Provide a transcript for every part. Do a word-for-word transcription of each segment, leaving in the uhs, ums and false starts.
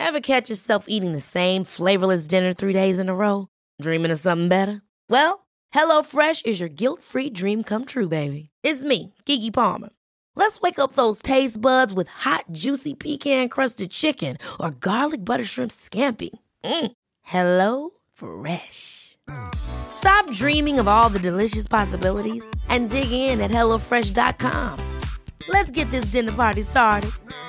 Ever catch yourself eating the same flavorless dinner three days in a row? Dreaming of something better? Well, HelloFresh is your guilt-free dream come true, baby. It's me, Keke Palmer. Let's wake up those taste buds with hot, juicy pecan-crusted chicken or garlic butter shrimp scampi. Mm. Hello Fresh. Stop dreaming of all the delicious possibilities and dig in at hello fresh dot com. Let's get this dinner party started.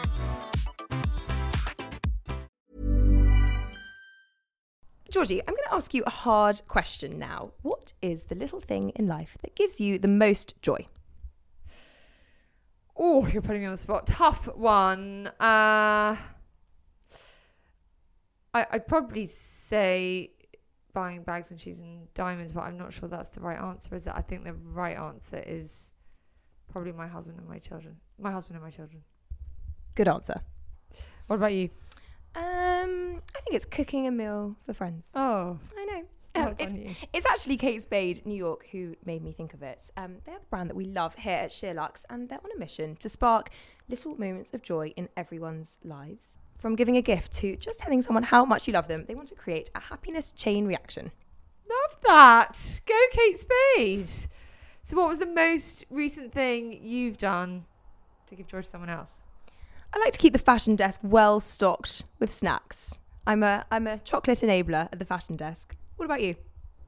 Georgie, I'm going to ask you a hard question now. What is the little thing in life that gives you the most joy? Oh, you're putting me on the spot. Tough one. Uh, I, I'd probably say buying bags and shoes and diamonds, but I'm not sure that's the right answer, is it? I think the right answer is probably my husband and my children. My husband and my children. Good answer. What about you? Um, I think it's cooking a meal for friends. Oh, I know. well Um, done it's, you. it's actually Kate Spade, New York, who made me think of it. Um, they're the brand that we love here at Sheerluxe, and they're on a mission to spark little moments of joy in everyone's lives. From giving a gift to just telling someone how much you love them, they want to create a happiness chain reaction. Love that. Go Kate Spade. So what was the most recent thing you've done to give joy to someone else? I like to keep the fashion desk well stocked with snacks. I'm a I'm a chocolate enabler at the fashion desk. What about you?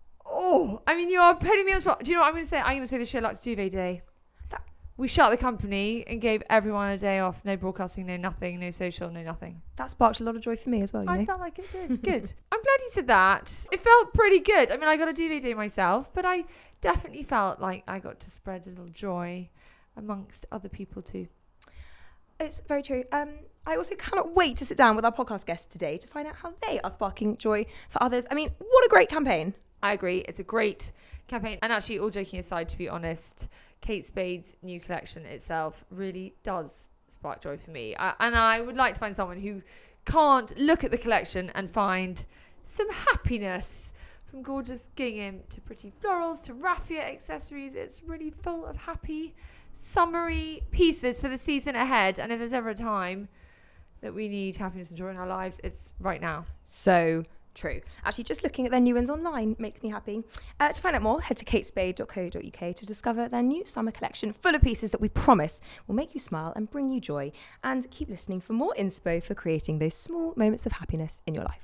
Oh, I mean, you are putting me on the spot. Do you know what I'm going to say? I'm going to say the Sheerluxe Duvet Day. That- We shut the company and gave everyone a day off. No broadcasting, no nothing, no social, no nothing. That sparked a lot of joy for me as well, you I know. felt like it did. Good. I'm glad you said that. It felt pretty good. I mean, I got a duvet day myself, but I definitely felt like I got to spread a little joy amongst other people too. It's very true. Um, I also cannot wait to sit down with our podcast guests today to find out how they are sparking joy for others. I mean, what a great campaign. I agree. It's a great campaign. And actually, all joking aside, to be honest, Kate Spade's new collection itself really does spark joy for me. I, and I would like to find someone who can't look at the collection and find some happiness. From gorgeous gingham to pretty florals to raffia accessories. It's really full of happy, summery pieces for the season ahead. And if there's ever a time that we need happiness and joy in our lives, it's right now. So true. Actually, just looking at their new ones online makes me happy. Uh, to find out more, head to katespade dot co dot uk to discover their new summer collection full of pieces that we promise will make you smile and bring you joy. And keep listening for more inspo for creating those small moments of happiness in your life.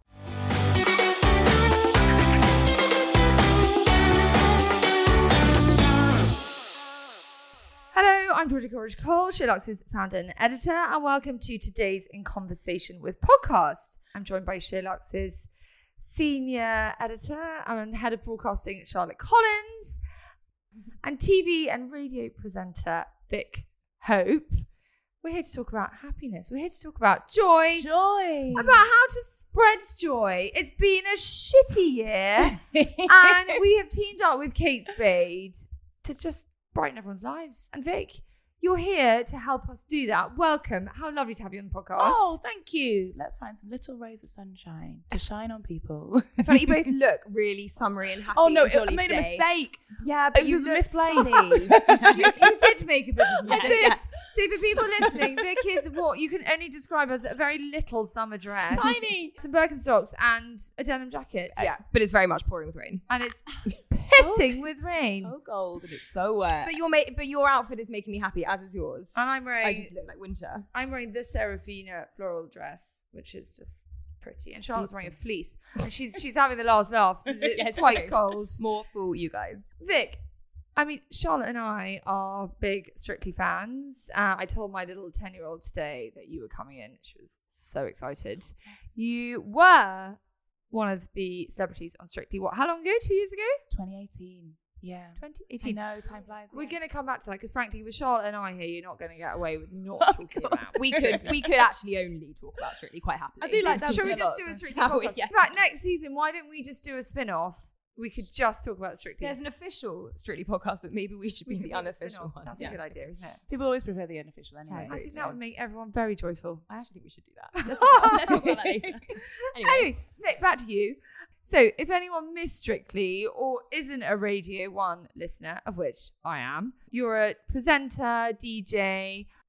Hello, I'm Georgia Coleridge Cole, Sheerluxe's founder and editor, and welcome to today's In Conversation with podcast. I'm joined by Sheerluxe's senior editor and head of broadcasting, Charlotte Collins, and T V and radio presenter, Vic Hope. We're here to talk about happiness. We're here to talk about joy. Joy. About how to spread joy. It's been a shitty year, and we have teamed up with Kate Spade to just brighten everyone's lives. And Vic, you're here to help us do that. Welcome. How lovely to have you on the podcast. Oh, thank you. Let's find some little rays of sunshine to shine on people. I feel like you both look really summery and happy. Oh no, and jolly I made a today. mistake. Yeah, but It you was look misplaced. sunny. you, you did make a bit of a I mistake. did. See, for people listening, Vic is what you can only describe as a very little summer dress. Tiny. Some Birkenstocks and a denim jacket. Yeah, but it's very much pouring with rain. And it's pissing with rain. So gold and it's so wet. But your ma- but your outfit is making me happy, as is yours. And I'm wearing I just look like winter. I'm wearing this Serafina floral dress, which is just pretty. And Charlotte's wearing a fleece. And she's she's having the last laugh. So it's Yeah, it's quite true. cold. More for you guys. Vic, I mean, Charlotte and I are big Strictly fans. Uh, I told my little ten-year-old today that you were coming in. She was so excited. You were one of the celebrities on Strictly. What? How long ago? Two years ago? twenty eighteen. Yeah. twenty I eighteen. know, time flies. We're yeah. going to come back to that because, frankly, with Charlotte and I here, you're not going to get away with not Oh, talking God. about. We could we could actually only talk about Strictly quite happily. I do like Should dancing we a just lot, do a so- Strictly Shall we? podcast? Yeah. In fact, next season, why don't we just do a spin-off? We could just talk about Strictly. There's an official Strictly podcast, but maybe we should We be could the a unofficial spin-off. one. That's Yeah. a good idea, isn't it? People always prefer the unofficial anyway. I think that would make everyone very joyful. I actually think we should do that. Let's talk about, let's talk about that later. Anyway, Anyway, Nick, back to you. So, if anyone missed Strictly or isn't a Radio one listener, of which I am, you're a presenter, D J,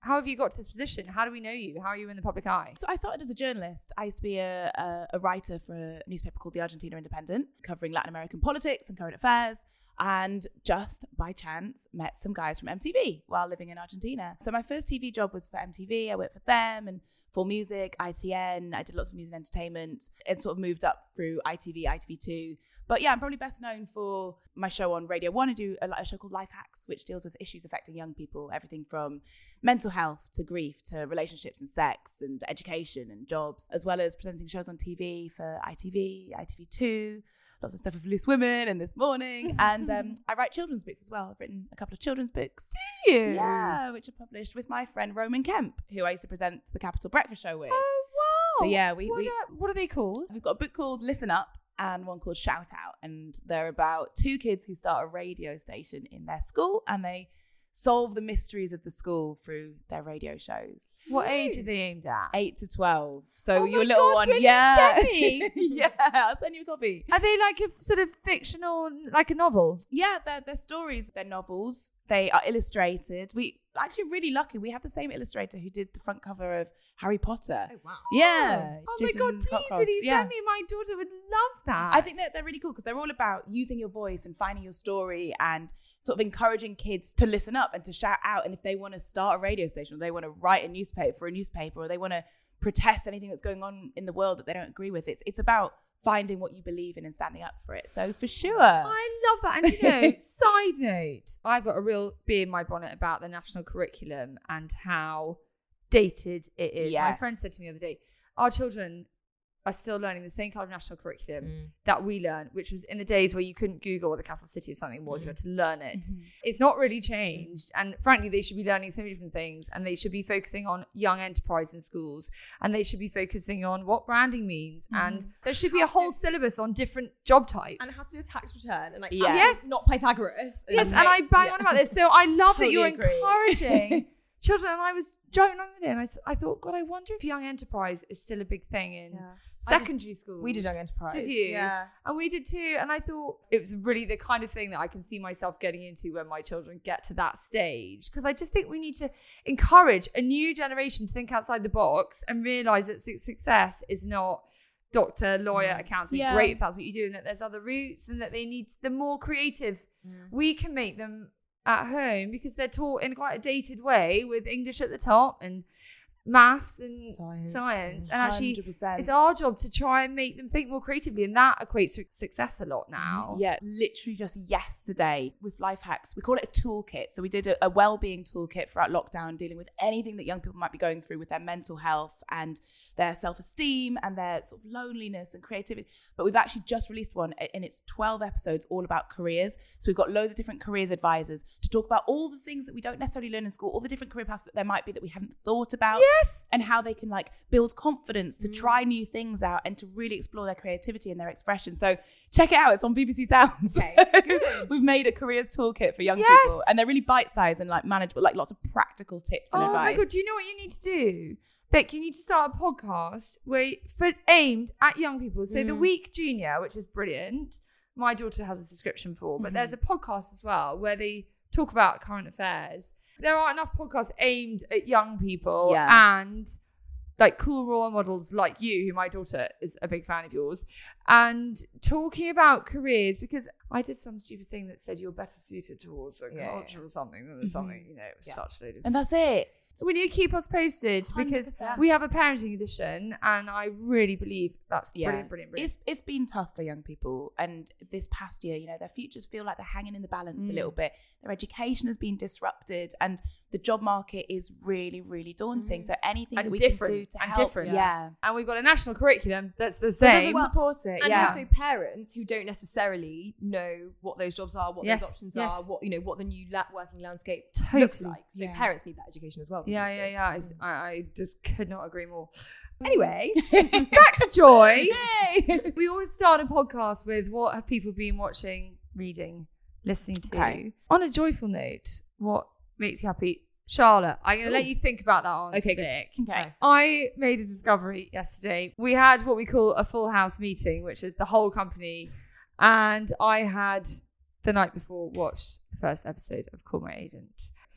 how have you got to this position? How do we know you? How are you in the public eye? So I started as a journalist. I used to be a, a, a writer for a newspaper called the Argentina Independent, covering Latin American politics and current affairs. And just by chance met some guys from M T V while living in Argentina. So my first T V job was for M T V. I worked for them and For Music, I T N. I did lots of news and entertainment and sort of moved up through I T V, I T V two. But yeah, I'm probably best known for my show on Radio one. I do a, a show called Life Hacks, which deals with issues affecting young people, everything from mental health to grief to relationships and sex and education and jobs, as well as presenting shows on T V for I T V, I T V two, lots of stuff with Loose Women and This Morning. And um, I write children's books as well. I've written a couple of children's books. Do you? Yeah, which are published with my friend Roman Kemp, who I used to present the Capital Breakfast Show with. Oh, wow. So yeah, we, what, we are, what are they called? we've got a book called Listen Up and one called Shout Out. And they're about two kids who start a radio station in their school and they solve the mysteries of the school through their radio shows. What age are they aimed at? eight to twelve. So Oh your my little God, one, will you yeah. send me? Yeah, I'll send you a copy. Are they like a sort of fictional, like a novel? Yeah, they're, they're stories, they're novels. They are illustrated. We actually really lucky. We have the same illustrator who did the front cover of Harry Potter. Oh, wow. Yeah. Oh Jason my God, please, Cockcroft. will you Yeah. send me? My daughter would love that. I think that they're really cool because they're all about using your voice and finding your story and sort of encouraging kids to listen up and to shout out. And if they want to start a radio station or they want to write a newspaper for a newspaper or they want to protest anything that's going on in the world that they don't agree with, it's it's about finding what you believe in and standing up for it. So for sure. I love that. And you know, side note, I've got a real bee in my bonnet about the national curriculum and how dated it is. My Yes. friend said to me the other day, our children are still learning the same kind of national curriculum Mm. that we learned, which was in the days where you couldn't Google what the capital city of something was. Mm. You had to learn it. Mhm. It's not really changed. And frankly, they should be learning so many different things and they should be focusing on young enterprise in schools and they should be focusing on what branding means. And there should be a whole syllabus on different job types. And how to do a tax return and like Yeah. actually Yes. not Pythagoras. Yes, and, and I like, bang yeah. on about this. So I love that Totally you're agree. encouraging children. And I was driving along with it and I, s- I thought, God, I wonder if young enterprise is still a big thing in Yeah. I did- secondary schools. We did young enterprise. Did you? Yeah. And we did too. And I thought it was really the kind of thing that I can see myself getting into when my children get to that stage. Because I just think we need to encourage a new generation to think outside the box and realize that su- success is not doctor, lawyer, accountant. Yeah. Great if that's what you do, and that there's other routes and that they need the more creative. We can make them at home because they're taught in quite a dated way with English at the top and maths and Science. science. And actually, one hundred percent. it's our job to try and make them think more creatively, and that equates to success a lot now. Yeah, literally just yesterday with Life Hacks, we call it a toolkit. So we did a, a well-being toolkit throughout lockdown, dealing with anything that young people might be going through with their mental health and their self-esteem and their sort of loneliness and creativity. But we've actually just released one and it's twelve episodes all about careers. So we've got loads of different careers advisors to talk about all the things that we don't necessarily learn in school, all the different career paths that there might be that we haven't thought about. Yes. And how they can like build confidence to try new things out and to really explore their creativity and their expression. So check it out. It's on B B C Sounds. Okay, good. We've made a careers toolkit for young Yes. people and they're really bite-sized and like manageable, like lots of practical tips and Oh advice. my God, do you know what you need to do? Vic, you need to start a podcast where for aimed at young people. So the Week Junior, which is brilliant, my daughter has a subscription for, but there's a podcast as well where they talk about current affairs. There are enough podcasts aimed at young people Yeah. and like cool role models like you, who my daughter is a big fan of yours, and talking about careers, because I did some stupid thing that said you're better suited towards a Yeah, culture yeah. or something than something, you know, it was Yeah. such a load of And that's it. so will you keep us posted? one hundred Because percent. we have a parenting edition and I really believe that's Yeah. brilliant, brilliant, brilliant. It's it's been tough for young people, and this past year, you know, their futures feel like they're hanging in the balance a Mm. little bit. Their education has been disrupted, and the job market is really, really daunting. So anything And that we different, can do to and help, different. yeah, And we've got a national curriculum that's the that same. doesn't support it. And yeah, also parents who don't necessarily know what those jobs are, what Yes, those options yes. are, what you know, what the new la- working landscape Totally. looks like. So Yeah. parents need that education as well. yeah, presumably. yeah, yeah. It's, I, I just could not agree more. Anyway, Back to joy. Yay! We always start a podcast with what have people been watching, reading, listening to. Okay. On a joyful note, what makes you happy? Charlotte, I'm going to let you think about that answer. Okay, good. Vic. Okay. I made a discovery yesterday. We had what we call a full house meeting, which is the whole company. And I had the night before watched the first episode of Call My Agent.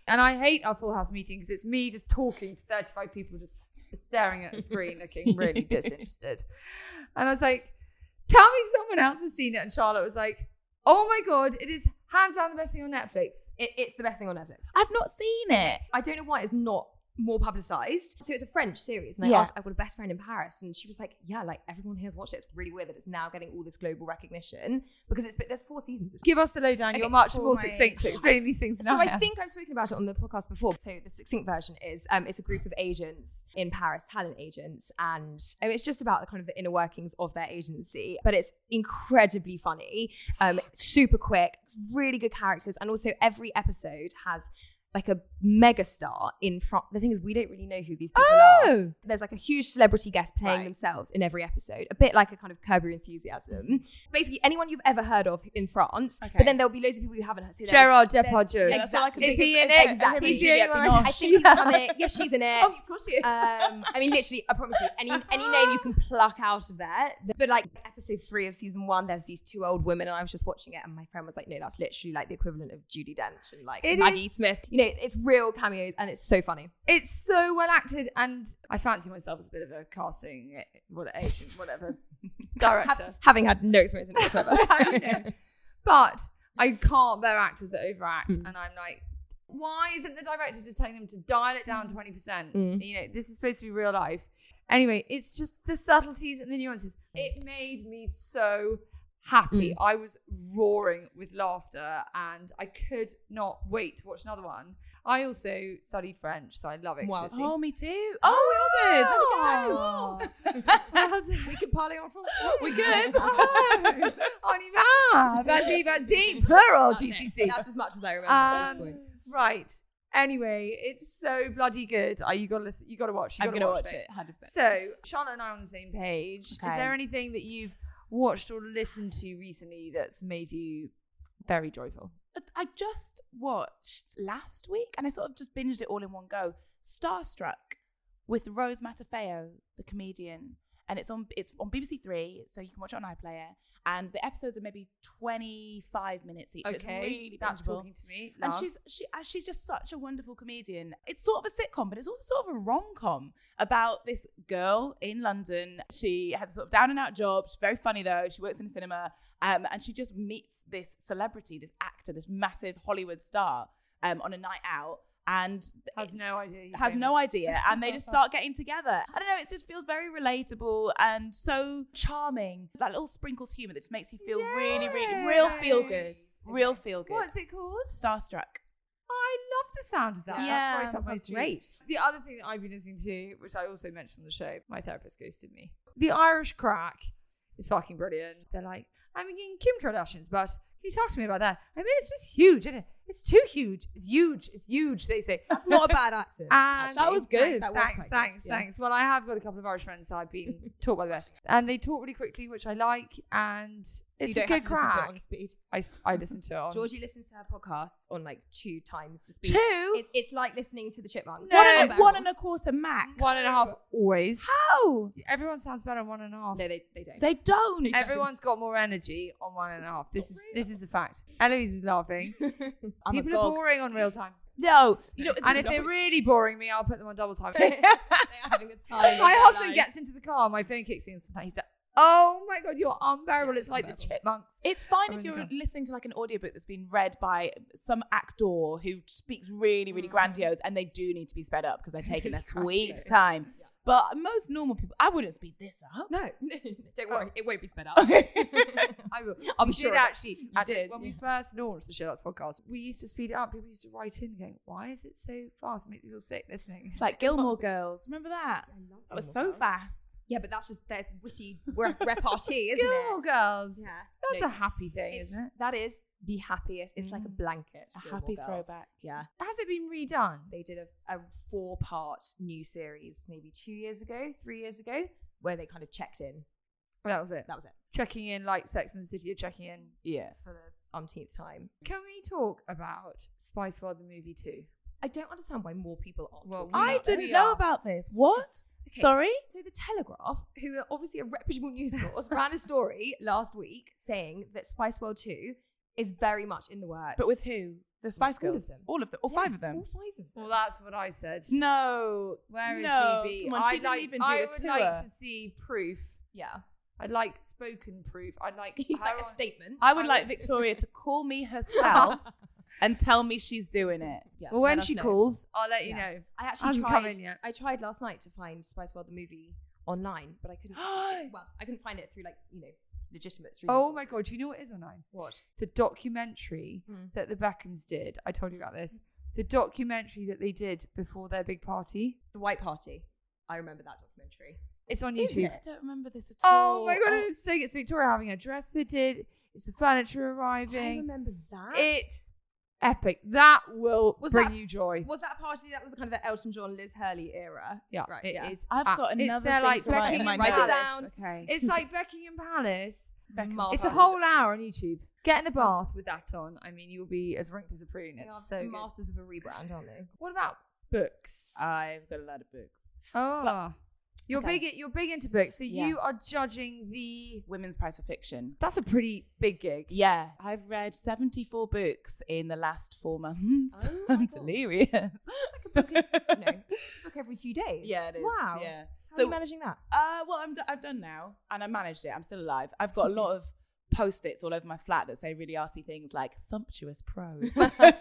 And I hate our Full House meeting because it's me just talking to thirty-five people just staring at the screen looking really disinterested. And I was like, tell me someone else has seen it. And Charlotte was like, oh my God, it is hands down the best thing on Netflix. It, it's the best thing on Netflix. I've not seen it. I don't know why it's not more publicized. So it's a French series, and I Yeah. asked, I've got a best friend in Paris, and she was like, yeah, like everyone here has watched it. It's really weird that it's now getting all this global recognition because it's there's four seasons. It's Give us the lowdown. Okay, You're much for more my- succinct to explain these things than So I I am. think I've spoken about it on the podcast before. So the succinct version is um, it's a group of agents in Paris, talent agents, and um, it's just about the kind of the inner workings of their agency. But it's incredibly funny, um, super quick, really good characters, and also every episode has like a mega star in front. The thing is, we don't really know who these people are. Oh, There's like a huge celebrity guest playing Right. themselves in every episode, a bit like a kind of Curb Your Enthusiasm. Basically, anyone you've ever heard of in France, Okay. but then there'll be loads of people you haven't heard. So there's- Gerard there's- Depardieu. Yeah, that's all I can Exactly. Is think he of. in it? Exactly. He's the only one. I think he's coming. Yes, she's in it. Of course she is. Um, I mean, literally, I promise you, any any name you can pluck out of there. But like episode three of season one, there's these two old women, and I was just watching it, and my friend was like, "No, that's literally like the equivalent of Judi Dench and like It Maggie is. Smith." You know, it's real cameos, and it's so funny. It's so well acted, and I fancy myself as a bit of a casting, eh, what agent, whatever, director. Ha- having had no experience in it whatsoever. Yeah. But I can't bear actors that overact, Mm. and I'm like, why isn't the director just telling them to dial it down twenty percent? Mm. You know, this is supposed to be real life. Anyway, it's just the subtleties and the nuances. It made me so happy. Mm. I was roaring with laughter, and I could not wait to watch another one. I also studied French, so I love it. Wow. Oh, me too. Oh, we all did. There we Oh. go. Well done. We could parley on France. We good. Oh, on y va. Vas-y, vas-y. Plural That's G C it. C. That's as much as I remember at Um, this point. right. Anyway, it's so bloody good. Uh, you gotta listen. You gotta watch. You I'm gotta gonna watch, watch it. it. one hundred percent. So, Charlotte and I are on the same page. Is Okay. there anything that you've watched or listened to recently that's made you very joyful? I just watched last week, and I sort of just binged it all in one go. Starstruck with Rose Matafeo, the comedian, and it's on it's on B B C Three, so you can watch it on iPlayer. And the episodes are maybe twenty-five minutes each. It's really that's bingeable. talking to me. And Love. she's she uh, she's just such a wonderful comedian. It's sort of a sitcom, but it's also sort of a rom-com about this girl in London. She has a sort of down and out job. She's very funny though. She works in a cinema, um, and she just meets this celebrity, this actor, this massive Hollywood star, um, on a night out, and has no idea. he's has famous. no idea, and they just start getting together. I don't know, it just feels very relatable and so charming. That little sprinkled humour that just makes you feel really, really, real feel good, real feel good. What's it called? Starstruck. I love the sound of that. Yeah, That's right up that my sounds street. great. The other thing that I've been listening to, which I also mentioned on the show, my therapist ghosted me. The Irish Crack is fucking brilliant. They're like, I'm in Kim Kardashian's, but can you talk to me about that? I mean, it's just huge, isn't it? It's too huge. It's huge. It's huge, they say. That's not a bad accent. And actually. that was good. That was thanks, quite thanks, good, yeah. thanks. Well, I have got a couple of Irish friends, so I've been taught by the best. And they talk really quickly, which I like, and So it's you don't a good have to listen to crack. it on speed. I, s- I listen to it on... Georgie listens to her podcasts on like two times the speed. Two? It's, it's like listening to the Chipmunks. No. One and, a, Unbearable. one and a quarter max. One and a half, always. How? Everyone sounds better on one and a half. No, they, they don't. They don't. Everyone's got more energy on one and a half. This is this is a fact. Eloise is laughing. I'm People a are gog. boring on real time. No. You know, And if they're really boring me, I'll put them on double time. They are having a time. My husband gets into the car, my phone kicks in, and he's like, oh my God, you're unbearable. It's like the Chipmunks. It's fine I'm if in you're the car. listening to like an audiobook that's been read by some actor who speaks really, really grandiose, and they do need to be sped up because they're taking their sweet Grandiose. time. But most normal people, I wouldn't speed this up. No, don't worry. It won't be sped up. I will. I'm we sure did of it. actually. You at- did, When yeah. we first launched the Show That's podcast, we used to speed it up. People used to write in going, why is it so fast? It makes me feel sick listening. It's like Gilmore Girls. Remember that? love That was Gilmore so Girls. fast. Yeah, but that's just their witty re- repartee, isn't Gilmore it? Girls. Yeah. That's No, a happy thing, it's, isn't it? That is the happiest. It's like a Mm. blanket. A Gilmore happy Girls. throwback. Yeah. Has it been redone? They did a, a four part new series maybe two years ago, three years ago, where they kind of checked in. That was it. That was it. Checking in like Sex and the City are checking in. Yeah. For the umpteenth time. Can we talk about Spice World the movie too? I don't understand why more people aren't. Well, talking we I are- about didn't this. know are. about this. What? Okay. Sorry? So the Telegraph, who are obviously a reputable news source, ran a story last week saying that Spice World two is very much in the works. But with who? The Spice All of Girls? them. All of them? All five Yes, of them? All five of them. Well, that's what I said. No. Where is no. Phoebe? Come on, she I'd didn't like, even do I a would tour. like to see proof. Yeah. I'd like spoken proof. I'd like, You her like a on- statement. I would I like would- Victoria to call me herself and tell me she's doing it. Yeah, Well, when let us she know. calls, I'll let you Yeah. know. I actually Hasn't come tried. in yet. I tried last night to find Spice World the movie online, but I couldn't. well, I couldn't find it through like you know legitimate streaming. Oh my sources. god, do you know what is online? What? The documentary Hmm. that the Beckhams did. I told you about this. The documentary that they did before their big party. The White Party. I remember that documentary. It's on Is YouTube. it? I don't remember this at all. Oh my god, it's so it's Victoria having her dress fitted. It's the furniture I arriving. remember that. It's epic. That will Was bring that- you joy. was that a party that was kind of the Elton John, Liz Hurley era. Yeah, right. it yeah. is. I've Ah, got it's another their, thing like to write in Buckingham my Write it notes. down. Okay. It's like Buckingham Palace. Beckham's It's a party. whole hour on YouTube. Get in the bath with that on. I mean, you'll be as wrinked as a prune. They It's are so good. masters of a rebrand, aren't they? What about books? I've got a lot of books. Oh, you're okay. big. You're big into books. So Yeah. you are judging the. Women's Prize for Fiction. That's a pretty big gig. Yeah, I've read seventy-four books in the last four months. Oh my I'm gosh. delirious. It's like a book. In, no, it's a book every few days. Yeah, it is. Wow. Yeah. How are you managing that? Uh, well, I'm d- I've done now, and I managed it. I'm still alive. I've got a lot of post-its all over my flat that say really arsey things like sumptuous prose.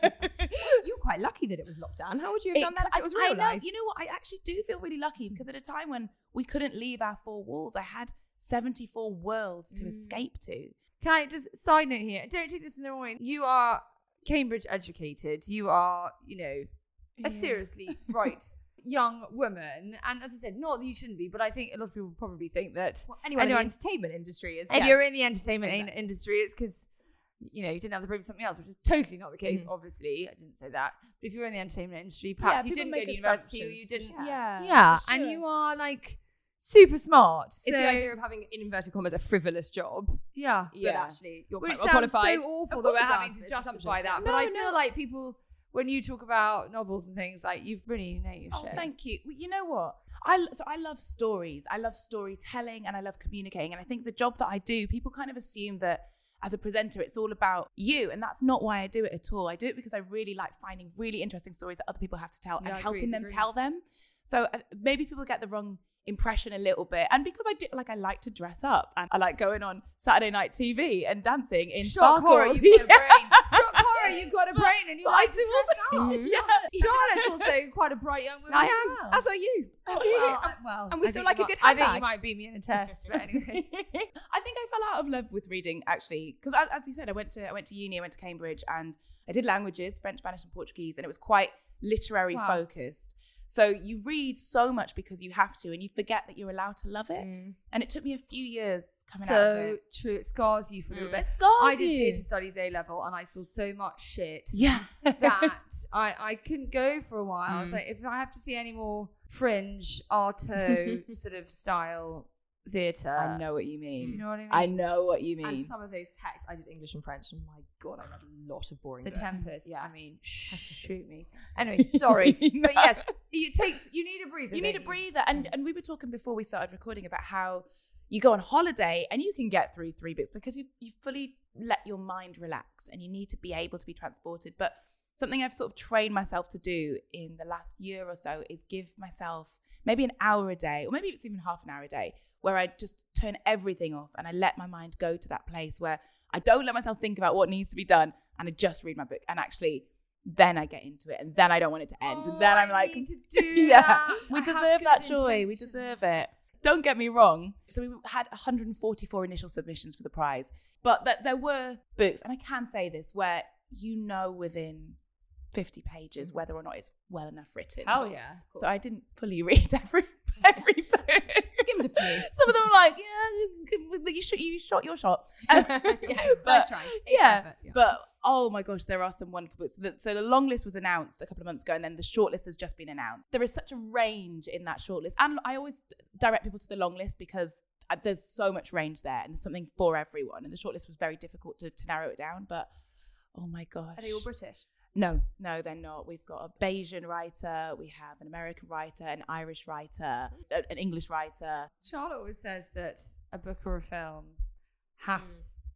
You're quite lucky that it was lockdown. How would you have It- done that if I, it was I real know, life? you know what? I actually do feel really lucky because at a time when we couldn't leave our four walls, I had seventy-four worlds to Mm. escape to. Can I just side note here? Don't take this in the wrong way. You are Cambridge educated. You are, you know, a seriously bright young woman. And as I said, not that you shouldn't be, but I think a lot of people probably think that Well, anyone, anyone- in the entertainment industry is. if yeah. you're in the entertainment in- Exactly. industry, it's because you know you didn't have the brain for something else, which is totally not the case. Mhm. Obviously, I didn't say that. But if you're in the entertainment industry, perhaps Yeah, you people didn't go make to university or you assumptions, didn't. for sure. Yeah, Yeah, for and sure. you are like super smart. It's So, the idea of having, in inverted commas, a frivolous job. yeah. But Yeah. actually, you're Which quite well sounds qualified. so awful Of that course we're it having does, to but it's justify assumptions, that. yeah. But No, I feel no. like people, when you talk about novels and things, like you really know your Oh, shit. thank you. Well, you know what? I so I love stories. I love storytelling, and I love communicating. And I think the job that I do, people kind of assume that as a presenter, it's all about you, and that's not why I do it at all. I do it because I really like finding really interesting stories that other people have to tell Yeah, and I helping agree, them agree. tell them. So uh, maybe people get the wrong impression a little bit, and because I do, like, I like to dress up, and I like going on Saturday night T V and dancing in Shock horror, sparkles. you've got a Yeah. brain. Shock horror, you've got a brain, and you But like I to do dress also- up. Yeah. Charlotte's also quite a bright young woman. I as am, well. as are you. As Oh, are you. well, I- well, and we I still think like you a good might- I think handbag. you might beat me in a test, but anyway. I think I fell out of love with reading actually, because as you said, I went to I went to uni, I went to Cambridge, and I did languages, French, Spanish, and Portuguese, and it was quite literary Wow. focused. So you read so much because you have to, and you forget that you're allowed to love it. Mm. And it took me a few years coming out of So it. true, it scars you for a little Mm. bit. It scars I did you. theatre studies A level, and I saw so much shit Yeah. that I, I couldn't go for a while. I was Mm. like, if I have to see any more fringe, arto sort of style theatre, I know what you mean. Do you know what I mean? I know what you mean. And some of those texts, I did English and French, and my God, I read a lot of boring The books. Tempest. Yeah. I mean, shoot me. Anyway, sorry, No. but yes, it takes. You need a breather. You need a don't breather. And and we were talking before we started recording about how you go on holiday and you can get through three books because you you fully let your mind relax, and you need to be able to be transported. But something I've sort of trained myself to do in the last year or so is give myself maybe an hour a day, or maybe it's even half an hour a day, where I just turn everything off and I let my mind go to that place where I don't let myself think about what needs to be done, and I just read my book, and actually then I get into it, and then I don't want it to end, Oh, and then I'm I like, need to do yeah, that. we I have deserve good that joy. We intentions. deserve it. Don't get me wrong. So we had one hundred forty-four initial submissions for the prize, but th- there were books, and I can say this, where you know within fifty pages whether or not it's well enough written. Hell yeah. So I didn't fully read every every book. Skimmed a few. Some of them were like, yeah, you shot, you shot your shot. yeah, But- nice try. It's yeah, effort, yeah. but oh my gosh, there are some wonderful books. So the, so the long list was announced a couple of months ago, and then the shortlist has just been announced. There is such a range in that shortlist, and I always direct people to the long list because uh, there's so much range there, and there's something for everyone. And the shortlist was very difficult to, to narrow it down, but oh my gosh, Are they all British? no, no, they're not. We've got a Bayesian writer, we have an American writer, an Irish writer, a- an English writer. Charlotte always says that a book or a film has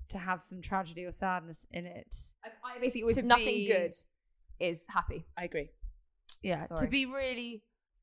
to have some tragedy or sadness in it. I, I basically always To nothing be- good is happy. I agree. Yeah, Sorry. to be really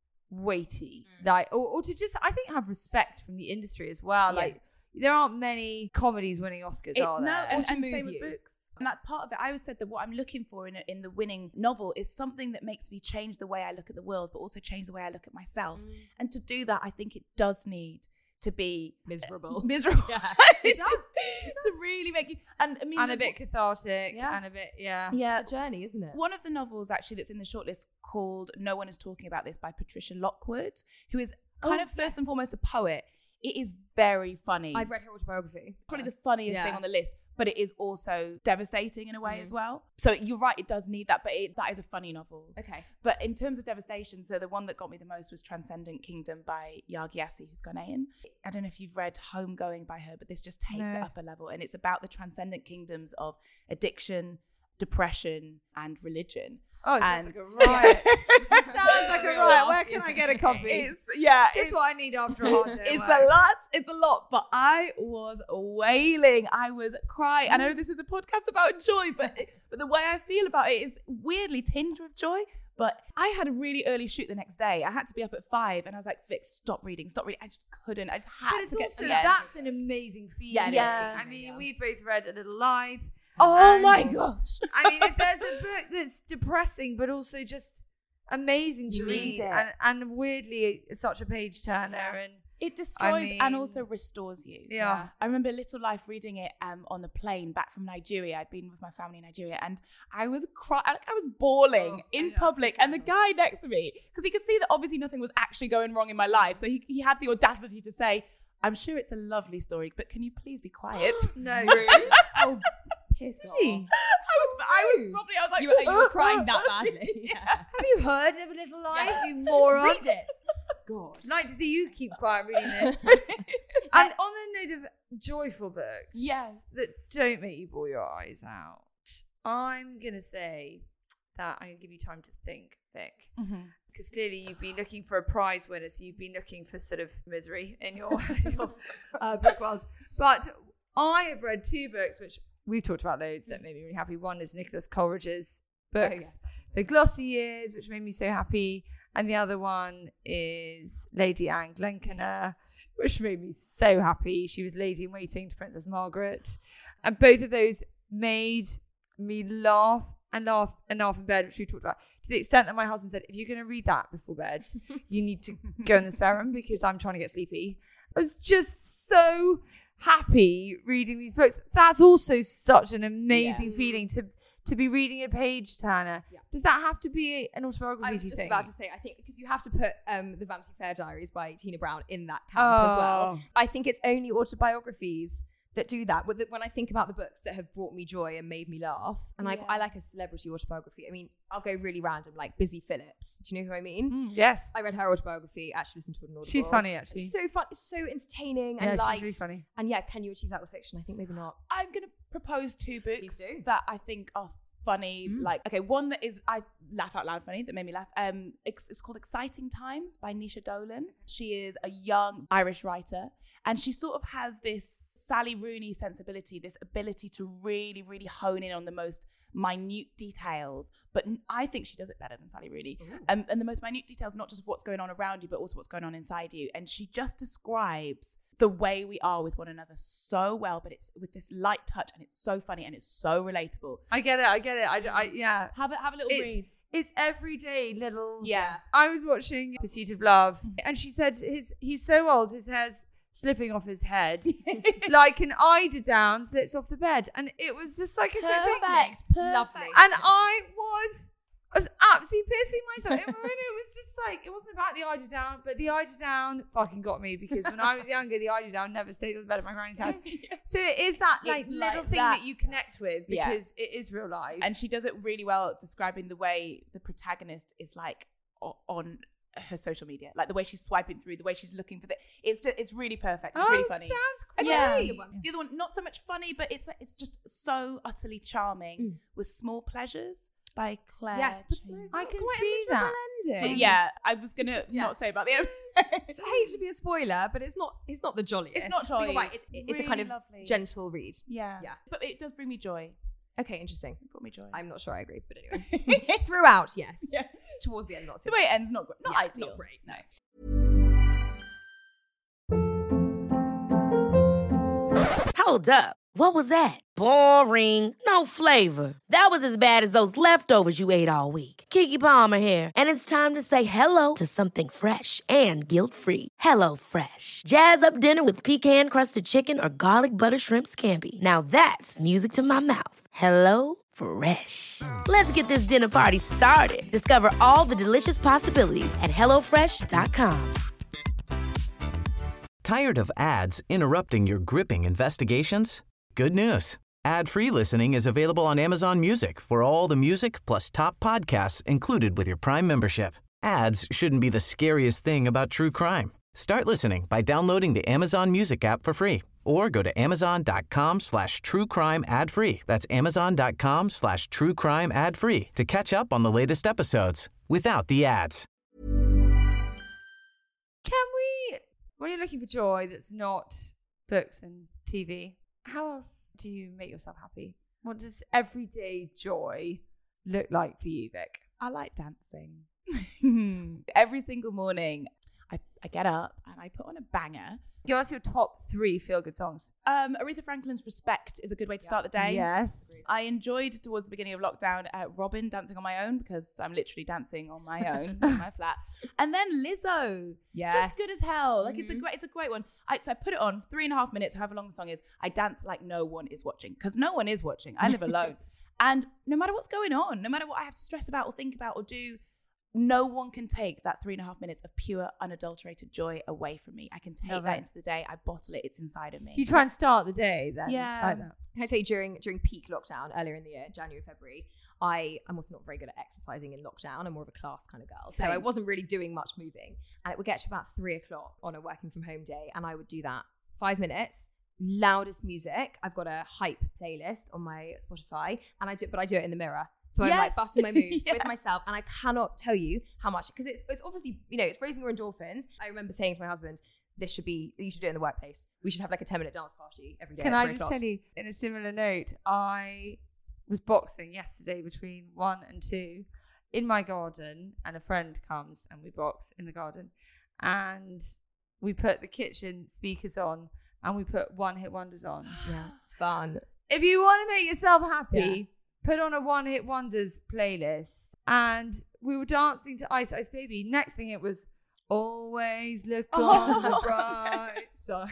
weighty, Mm. like, or, or to just, I think, have respect from the industry as well. Yeah. Like, there aren't many comedies winning Oscars, It- are there? no, and, to and move same you. with books. And that's part of it. I always said that what I'm looking for in a, in the winning novel is something that makes me change the way I look at the world, but also change the way I look at myself. Mm. And to do that, I think it does need to be Miserable. miserable. Yeah, it it does. does. To really make you. And I mean, and a there's bit cathartic, Yeah. and a bit, yeah. Yeah. It's a journey, isn't it? One of the novels actually that's in the shortlist called No One Is Talking About This by Patricia Lockwood, who is kind Oh, of first and foremost a poet. It is very funny. I've read her autobiography. Probably the funniest Yeah. thing on the list, but it is also devastating in a way Mm. as well. So you're right, it does need that, but it, that is a funny novel. Okay. But in terms of devastation, so the one that got me the most was Transcendent Kingdom by Yaa Gyasi, who's Ghanaian. I don't know if you've read Homegoing by her, but this just takes it No. up a level. And it's about the transcendent kingdoms of addiction, depression, and religion. Oh, it sounds And- like a riot. It sounds like a riot. Where can I get a copy? It's, yeah, Just it's, what I need after a hard day. it's at a work. lot. It's a lot. But I was wailing. I was crying. I know this is a podcast about joy, but but the way I feel about it is weirdly tinged with joy. But I had a really early shoot the next day. I had to be up at five, and I was like, "Vic, stop reading, stop reading." I just couldn't. I just had But it's to get also, to the end. that's an amazing feeling. Yeah, it is. Yeah. I mean, Yeah. we both read A Little Life. Oh and- my gosh! I mean, if there's a book that's depressing but also just amazing to You read, need it. and, and weirdly it's such a page turner, and It destroys mean- and also restores you. Yeah. I remember Little Life reading it um, on the plane back from Nigeria. I'd been with my family in Nigeria, and I was crying. I was bawling Oh, in I know, public. And the guy next to me, because he could see that obviously nothing was actually going wrong in my life, so he he had the audacity to say, "I'm sure it's a lovely story, but can you please be quiet?" no, Oh, piss off. Really? I was, I was Rude. probably, I was like, You, were- you were crying that badly. Yeah. Have you heard of A Little Life, Yeah. you moron? Read it. God. I'd like to see you keep quiet reading this. And on the note of joyful books Yes. that don't make you bawl your eyes out, I'm going to say that I'm going to give you time to think, Vic. Mhm. Because clearly you've been looking for a prize winner, so you've been looking for sort of misery in your, your uh, book world. But I have read two books, which we've talked about loads, that made me really happy. One is Nicholas Coleridge's books, Oh, yes. The Glossy Years, which made me so happy. And the other one is Lady Anne Glenconner, which made me so happy. She was Lady in Waiting to Princess Margaret. And both of those made me laugh and laugh and laugh in bed, which we talked about, to the extent that my husband said, if you're going to read that before bed, you need to go in the spare room because I'm trying to get sleepy. I was just so happy reading these books. That's also such an amazing Yeah. feeling to to be reading a page turner. Yeah. Does that have to be an autobiography, I was do you just think? about to say, I think because you have to put um, the Vanity Fair Diaries by Tina Brown in that camp as well. Oh. I think it's only autobiographies that do that. With the, when I think about the books that have brought me joy and made me laugh, and Yeah. I, I like a celebrity autobiography. I mean, I'll go really random, like Busy Phillips. Do you know who I mean? Mm, yes. I read her autobiography. Actually, listened to it on Audible. She's funny, actually. It's so fun. It's so entertaining Yeah, and she's light. really funny. And yeah, can you achieve that with fiction? I think maybe not. I'm going to propose two books Please do. that I think are funny. Mm. Like, okay, one that is, I laugh out loud funny, that made me laugh. Um, It's, it's called Exciting Times by Nisha Dolan. She is a young Irish writer, and she sort of has this Sally Rooney sensibility, this ability to really, really hone in on the most minute details. But n- I think she does it better than Sally Rooney. Um, and the most minute details, not just what's going on around you, but also what's going on inside you. And she just describes the way we are with one another so well, but it's with this light touch, and it's so funny and it's so relatable. I get it. I get it. I, I yeah. Have a, have a little It's, read. it's everyday little. Yeah. I was watching Pursuit of Love, and she said his he's so old, his hair's slipping off his head, like an eider down slips off the bed, and it was just like a good thing. Perfect. Lovely. And I was, I was absolutely pissing myself. It, it was just like, it wasn't about the eider down, but the eider down fucking got me, because when I was younger, the eider down never stayed on the bed at my granny's house. So it is that like It's little like thing that. that you connect with, Yeah. because it is real life. And she does it really well, describing the way the protagonist is like o- on her social media, like the way she's swiping through, the way she's looking for the. It's just, it's really perfect. It's oh, really funny. sounds Okay, great. that's a good one. The other one, not so much funny, but it's it's just so utterly charming. Mm. Was Small Pleasures by Claire. Yes, but Chambers. I can Quite a see that. miserable ending. Yeah, I was gonna Yeah. not say about the end. So I hate to be a spoiler, but it's not. It's not the jolliest. It's not But you're jolly. right. It's, it's a Really kind of lovely. gentle read. Yeah, Yeah. but it does bring me joy. Okay, interesting. It brought me joy. I'm not sure I agree, but anyway. Throughout, yes. Yeah. Towards the end, not so The way it ends, not great. Not Yeah, ideal. not great. No. Hold up. What was that? Boring. No flavor. That was as bad as those leftovers you ate all week. Keke Palmer here, and it's time to say hello to something fresh and guilt-free. Hello Fresh. Jazz up dinner with pecan-crusted chicken or garlic butter shrimp scampi. Now that's music to my mouth. Hello Fresh. Let's get this dinner party started. Discover all the delicious possibilities at hello fresh dot com. Tired of ads interrupting your gripping investigations? Good news. Ad-free listening is available on Amazon Music for all the music plus top podcasts included with your Prime membership. Ads shouldn't be the scariest thing about true crime. Start listening by downloading the Amazon Music app for free or go to amazon.com slash true crime ad free. That's amazon.com slash true crime ad free to catch up on the latest episodes without the ads. Can we, when you're looking for joy that's not books and T V, how else do you make yourself happy? What does everyday joy look like for you, Vic? I like dancing. Every single morning, I, I get up and I put on a banger. Give us your top three feel-good songs. Um, Aretha Franklin's Respect is a good way to start the day. Yes. I enjoyed towards the beginning of lockdown uh, Robin dancing on my own because I'm literally dancing on my own in my flat. And then Lizzo, Yes. just good as hell. Like it's a Mhm. great, it's a great one. I, so I put it on three and a half minutes, however long the song is. I dance like no one is watching because no one is watching. I live alone, and no matter what's going on, no matter what I have to stress about or think about or do, no one can take that three and a half minutes of pure, unadulterated joy away from me. I can take Love that it. into the day. I bottle it. It's inside of me. Do you try and start the day then? Yeah. Like that? Can I tell you, during during peak lockdown earlier in the year, January, February, I am also not very good at exercising in lockdown. I'm more of a class kind of girl. So Same. I wasn't really doing much moving. And it would get to about three o'clock on a working from home day. And I would do that five minutes, loudest music. I've got a hype playlist on my Spotify. and I do, But I do it in the mirror. So I'm like Yes. busting my moves Yeah. with myself. And I cannot tell you how much, because it's, it's obviously, you know, it's raising your endorphins. I remember saying to my husband, this should be, you should do it in the workplace. We should have like a ten minute dance party every day. Can at I three just o'clock. tell you, in a similar note, I was boxing yesterday between one and two in my garden, and a friend comes and we box in the garden, and we put the kitchen speakers on and we put One Hit Wonders on. Yeah, fun. If you want to make yourself happy, put on a One Hit Wonders playlist. And we were dancing to Ice Ice Baby. Next thing it was Always Look on the Bright Side.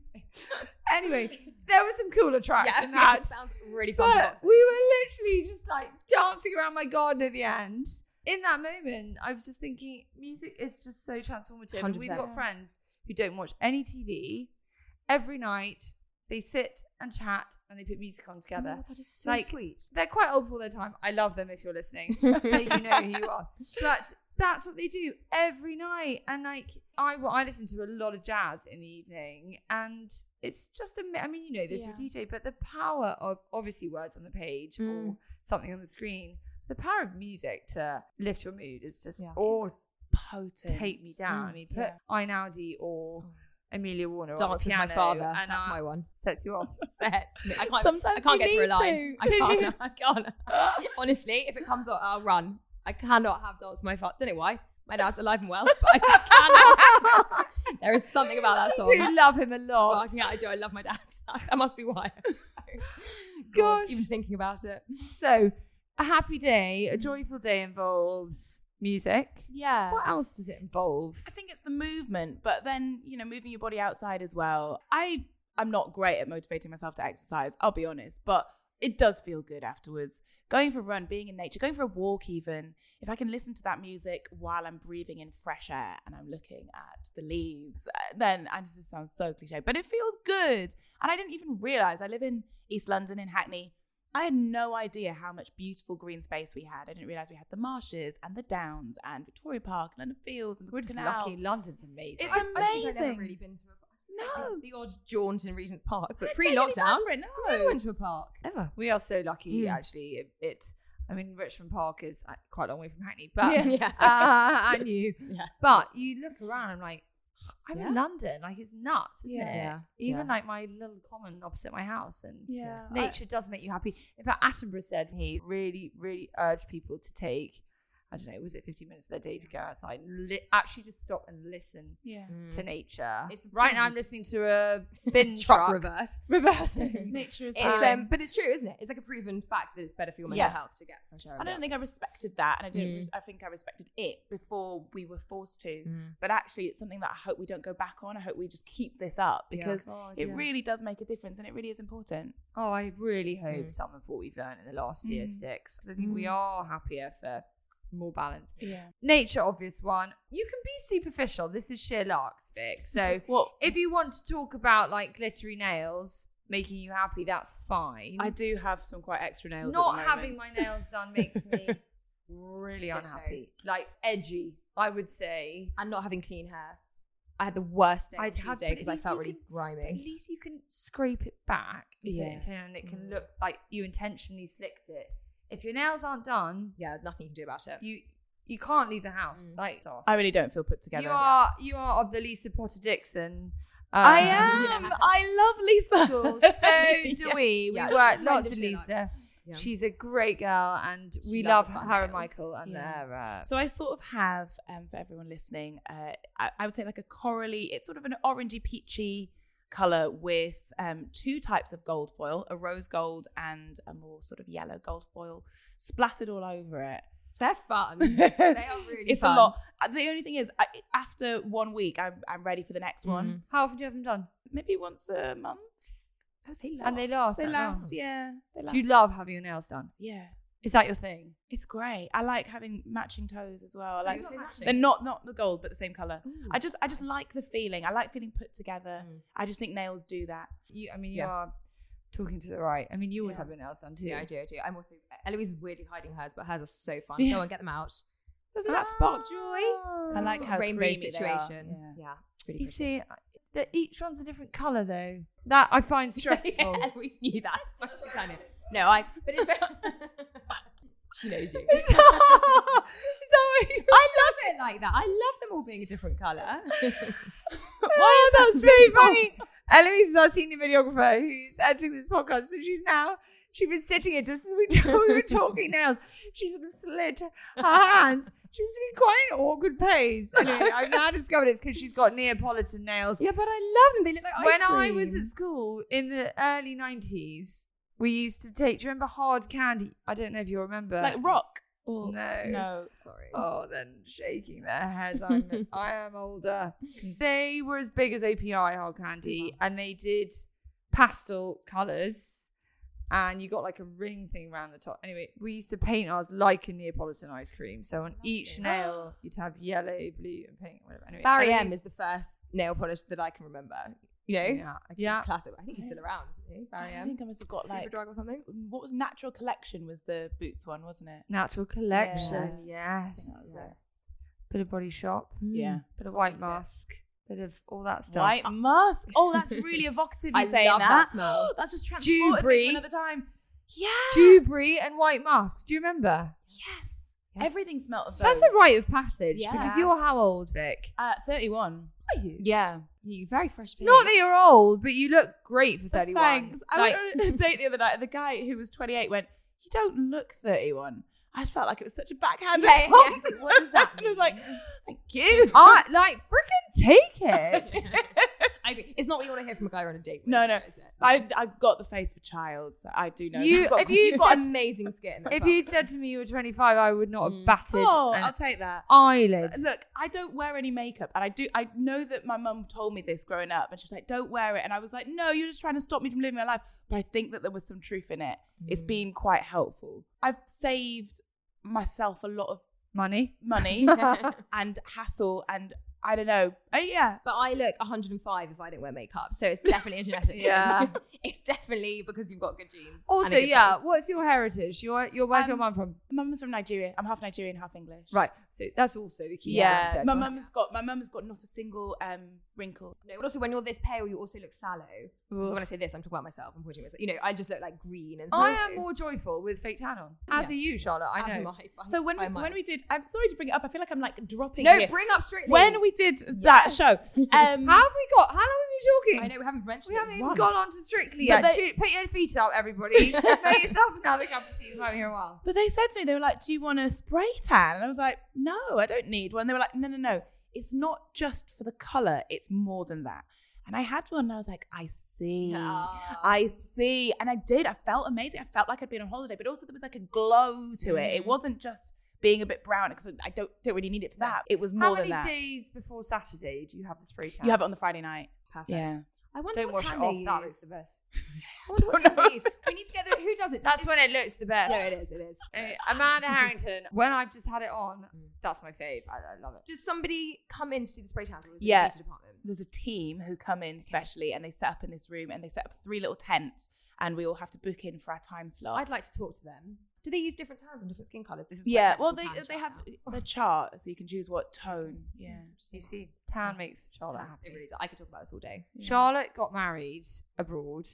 Anyway, there were some cooler tracks Yeah, in that. it sounds really fun. to But box. we were literally just like dancing around my garden at the end. In that moment, I was just thinking, music is just so transformative. And we've one hundred percent. got friends who don't watch any T V. Every night, they sit and chat and they put music on together. Oh, that is so Like, sweet. They're quite old for their time. I love them if you're listening. You know who you are. But that's what they do every night. And like, I, well, I listen to a lot of jazz in the evening, and it's just, a, I mean, you know this, Yeah. you're a D J, but the power of obviously words on the page Mm. or something on the screen, the power of music to lift your mood is just, Yeah. or It's potent. take me down. Mm, I mean, put yeah. Einaudi or Amelia Warner on Dance the with my piano father. and That's uh, my one. sets you off. Sets me. I can't. Sometimes I can't you get through a need line. to. I can't. I can't. Honestly, if it comes on, I'll run. I cannot have dance with my father. Don't know why. My dad's alive and well, but I just cannot. There is something about that I song. do love him a lot. Fucking hell, I do. I love my dad. That must be why. So, Gosh. God, even thinking about it. So, a happy day, a joyful day involves music. Yeah. What else does it involve? I think it's the movement, but then, you know, moving your body outside as well. I, I'm not great at motivating myself to exercise, I'll be honest, but it does feel good afterwards. Going for a run, being in nature, going for a walk even. If I can listen to that music while I'm breathing in fresh air and I'm looking at the leaves, uh, then, and this sounds so cliche, but it feels good. And I didn't even realise, I live in East London in Hackney. I had no idea how much beautiful green space we had. I didn't realise we had the marshes and the downs and Victoria Park, London Fields and the We're just canal. lucky. London's amazing. It's I, I think I've never amazing. really been to a No. the odd jaunt in Regent's Park, but I don't take any pre-lockdown, time for it, I never no. went to a park ever. We are so lucky, Mm. actually. It, it I mean, Richmond Park is uh, quite a long way from Hackney, but Yeah. Yeah. uh, I knew. Yeah. But you look around, I'm like, I'm Yeah. in London. Like, it's nuts, isn't Yeah. it? Yeah. Even Yeah. like my little common opposite my house, and Yeah. nature does make you happy. In fact, Attenborough said he really, really urged people to take, I don't know, was it fifteen minutes of their day to go outside and li- actually just stop and listen Yeah. to nature. It's right now, I'm listening to a bin truck, truck reverse. reversing. Nature is. It's fine. um, but it's true, isn't it? It's like a proven fact that it's better for your mental Yes. health to get fresh air. I don't think I respected that, and I didn't. Mm. res- I think I respected it before we were forced to. Mm. But actually, it's something that I hope we don't go back on. I hope we just keep this up Yeah. because God, it yeah. really does make a difference, and it really is important. Oh, I really hope Mm. some of what we've learned in the last year Mm. sticks, because I think we Mm. are happier for more balance. Yeah. Nature, obvious one. You can be superficial. This is sheer larks, Vic. So Well, if you want to talk about like glittery nails making you happy, that's fine. I do have some quite extra nails. Not at the moment. having my nails done makes me really Ditto. unhappy. Like edgy, I would say. And not having clean hair. I had the worst day on I'd have- Tuesday but because at I least felt you really can- At grimy. least you can scrape it back, and put it Yeah. in toner, and it can Mm. look like you intentionally slicked it. If your nails aren't done, Yeah, nothing you can do about it. you you can't leave the house. Mm. Like I really don't feel put together. you are, you are of the Lisa Potter Dixon. I um, am. yeah. I love Lisa. school. So do Yeah. we. We Yeah, work she's a friend lots of with Sherlock. Lisa. Yeah. She's a great girl, and we She love loves a fun her and girl. Michael and Yeah. their. Uh, So I sort of have, um, for everyone listening, uh, I, I would say like a corally. It's sort of an orangey peachy color with um, two types of gold foil, a rose gold and a more sort of yellow gold foil, splattered all over it. They're fun. they are really It's fun. a lot. Uh, The only thing is, I, after one week, I'm I'm ready for the next one. how often do you have them done? Maybe once a month. Oh, they last. And they last They that long? last. Yeah. They last. Do you love having your nails done? Yeah. Is that your thing? It's great. I like having matching toes as well. I like got matching? they're not not the gold, but the same color. Ooh, I just I just like the feeling. I like feeling put together. Mm. I just think nails do that. You, I mean, you Yeah. are talking to the right. I mean, you always Yeah. have your nails done too. Yeah, I do, I do. I'm also Eloise is weirdly hiding hers, but hers are so fun. Yeah. Go and get them out. Doesn't that spark joy? Ah. I like Sort of how rainbow creamy they are. situation. Yeah. Yeah, it's really You pretty. see, that each one's a different color though. That I find stressful. Yeah, Eloise knew that. That's why she signed it. No, I. But it's. She knows you. Is that what you I love it like that. I love them all being a different colour. Why is that so funny? Eloise is our senior videographer who's editing this podcast. So she's now, she was sitting here just as we, we were talking nails. She sort of slid her hands. She was in quite an awkward pose. Anyway, I've now discovered it's because she's got Neapolitan nails. Yeah, but I love them. They look like ice When cream. I was at school in the early nineties, we used to take, do you remember hard candy? I don't know if you remember. Like rock. Or, No. No. Sorry. Oh, then shaking their heads. I'm, I am older. They were as big as A P I hard candy, and they did pastel colours, and you got like a ring thing around the top. Anyway, we used to paint ours like a Neapolitan ice cream. So on each nail, you'd have yellow, blue, and pink. Whatever. Anyway, Barry M Eloise- is the first nail polish that I can remember. You know? Yeah, Like, yeah. Classic. I think he's still around, isn't he? Barry I M. think I must have got like Superdrug or something. what was Natural Collection was the Boots one, wasn't it? Natural Collection. Yes. Yes. Yes. Bit of Body Shop. Yeah. Bit of White Mask. Bit of all that stuff. White musk. Oh, that's really evocative. You I saying love that? that smell. That's just transported me Dewberry. to another time. Yeah. Dewberry and White Mask. Do you remember? Yes. Yes. Everything smelled of those. That's a rite of passage Yeah. because you're how old, Vic? Uh, thirty-one. Are you? Yeah. You very fresh face. Not that you're old, but you look great for thirty-one. Thanks. I Like, went on a date the other night, and the guy who was twenty-eight went, "You don't look thirty-one." I just felt like it was such a backhanded Yeah, yeah, compliment. yeah. What does that I was mean? like, "Thank you." I like frickin' take it. I agree. It's not what you want to hear from a guy you're on a date with. No, no. is it? I I got the face for child, so I do know. You- that. You've got, if you you've got said- amazing skin. If you'd said to me you were twenty-five, I would not have Mm. batted oh, an I'll take that. eyelid. Look, I don't wear any makeup, and I do. I know that my mum told me this growing up, and she was like, "Don't wear it," and I was like, "No, you're just trying to stop me from living my life." But I think that there was some truth in it. It's been quite helpful. I've saved myself a lot of Money. money and hassle, and I don't know. Oh yeah. But I look one hundred five if I don't wear makeup, so it's definitely a genetic Yeah. thing. It's definitely because you've got good genes. and Also, a good yeah, face. what's your heritage? Your, your, where's your Um, mum from? Mum's from Nigeria. I'm half Nigerian, half English. Right, so that's also the key. Yeah. aspect. My mum's got my mum's got not a single um wrinkle. No, but also when you're this pale, you also look sallow. When I say this, I'm talking about myself. I'm pointing at myself. You know, I just look like green and I sallow. am more joyful with fake tan on. As Yeah. are you, Charlotte. I As know. am I. I'm- So when we, I'm when mild. we did, I'm sorry to bring it up. I feel like I'm like dropping. No, here. bring up Strictly. When we did that show, um, How have we got? How long have we talking? I know we haven't mentioned We it haven't even once. gone on to Strictly But yet. they- Two- Put your feet up, everybody. Make yourself another cup of tea. We've been here a while. but they said to me, they were like, "Do you want a spray tan?" And I was like, "No, I don't need one." They were like, "No, no, no. It's not just for the color. It's more than that." And I had one, and I was like, "I see, Ah. I see," and I did. I felt amazing. I felt like I'd been on holiday, but also there was like a glow to it. It Mm. wasn't just being a bit brown because I don't don't really need it for that. It was more How than many that. days before Saturday do you have the spray tan? You have it on the Friday night. Perfect. Yeah. I wonder Don't what wash it tan off. they That use. looks the best. I wonder what Don't tan they use. We need to get the, who does it? That's Is- when it looks the best. No, it is. It is. Uh, Amanda Harrington, when I've just had it on, that's my fave. I, I love it. Does somebody come in to do the spray tan, or is it Yeah. the beauty department? There's a team who come in specially and they set up in this room and they set up three little tents and we all have to book in for our time slot. I'd like to talk to them. Do they use different tans on different skin colours? This is quite yeah, well, technical they tan they chat have now. the chart so you can choose what tone. Yeah. You see, tan makes Charlotte Tan, happy. It really does. I could talk about this all day. Charlotte got married abroad,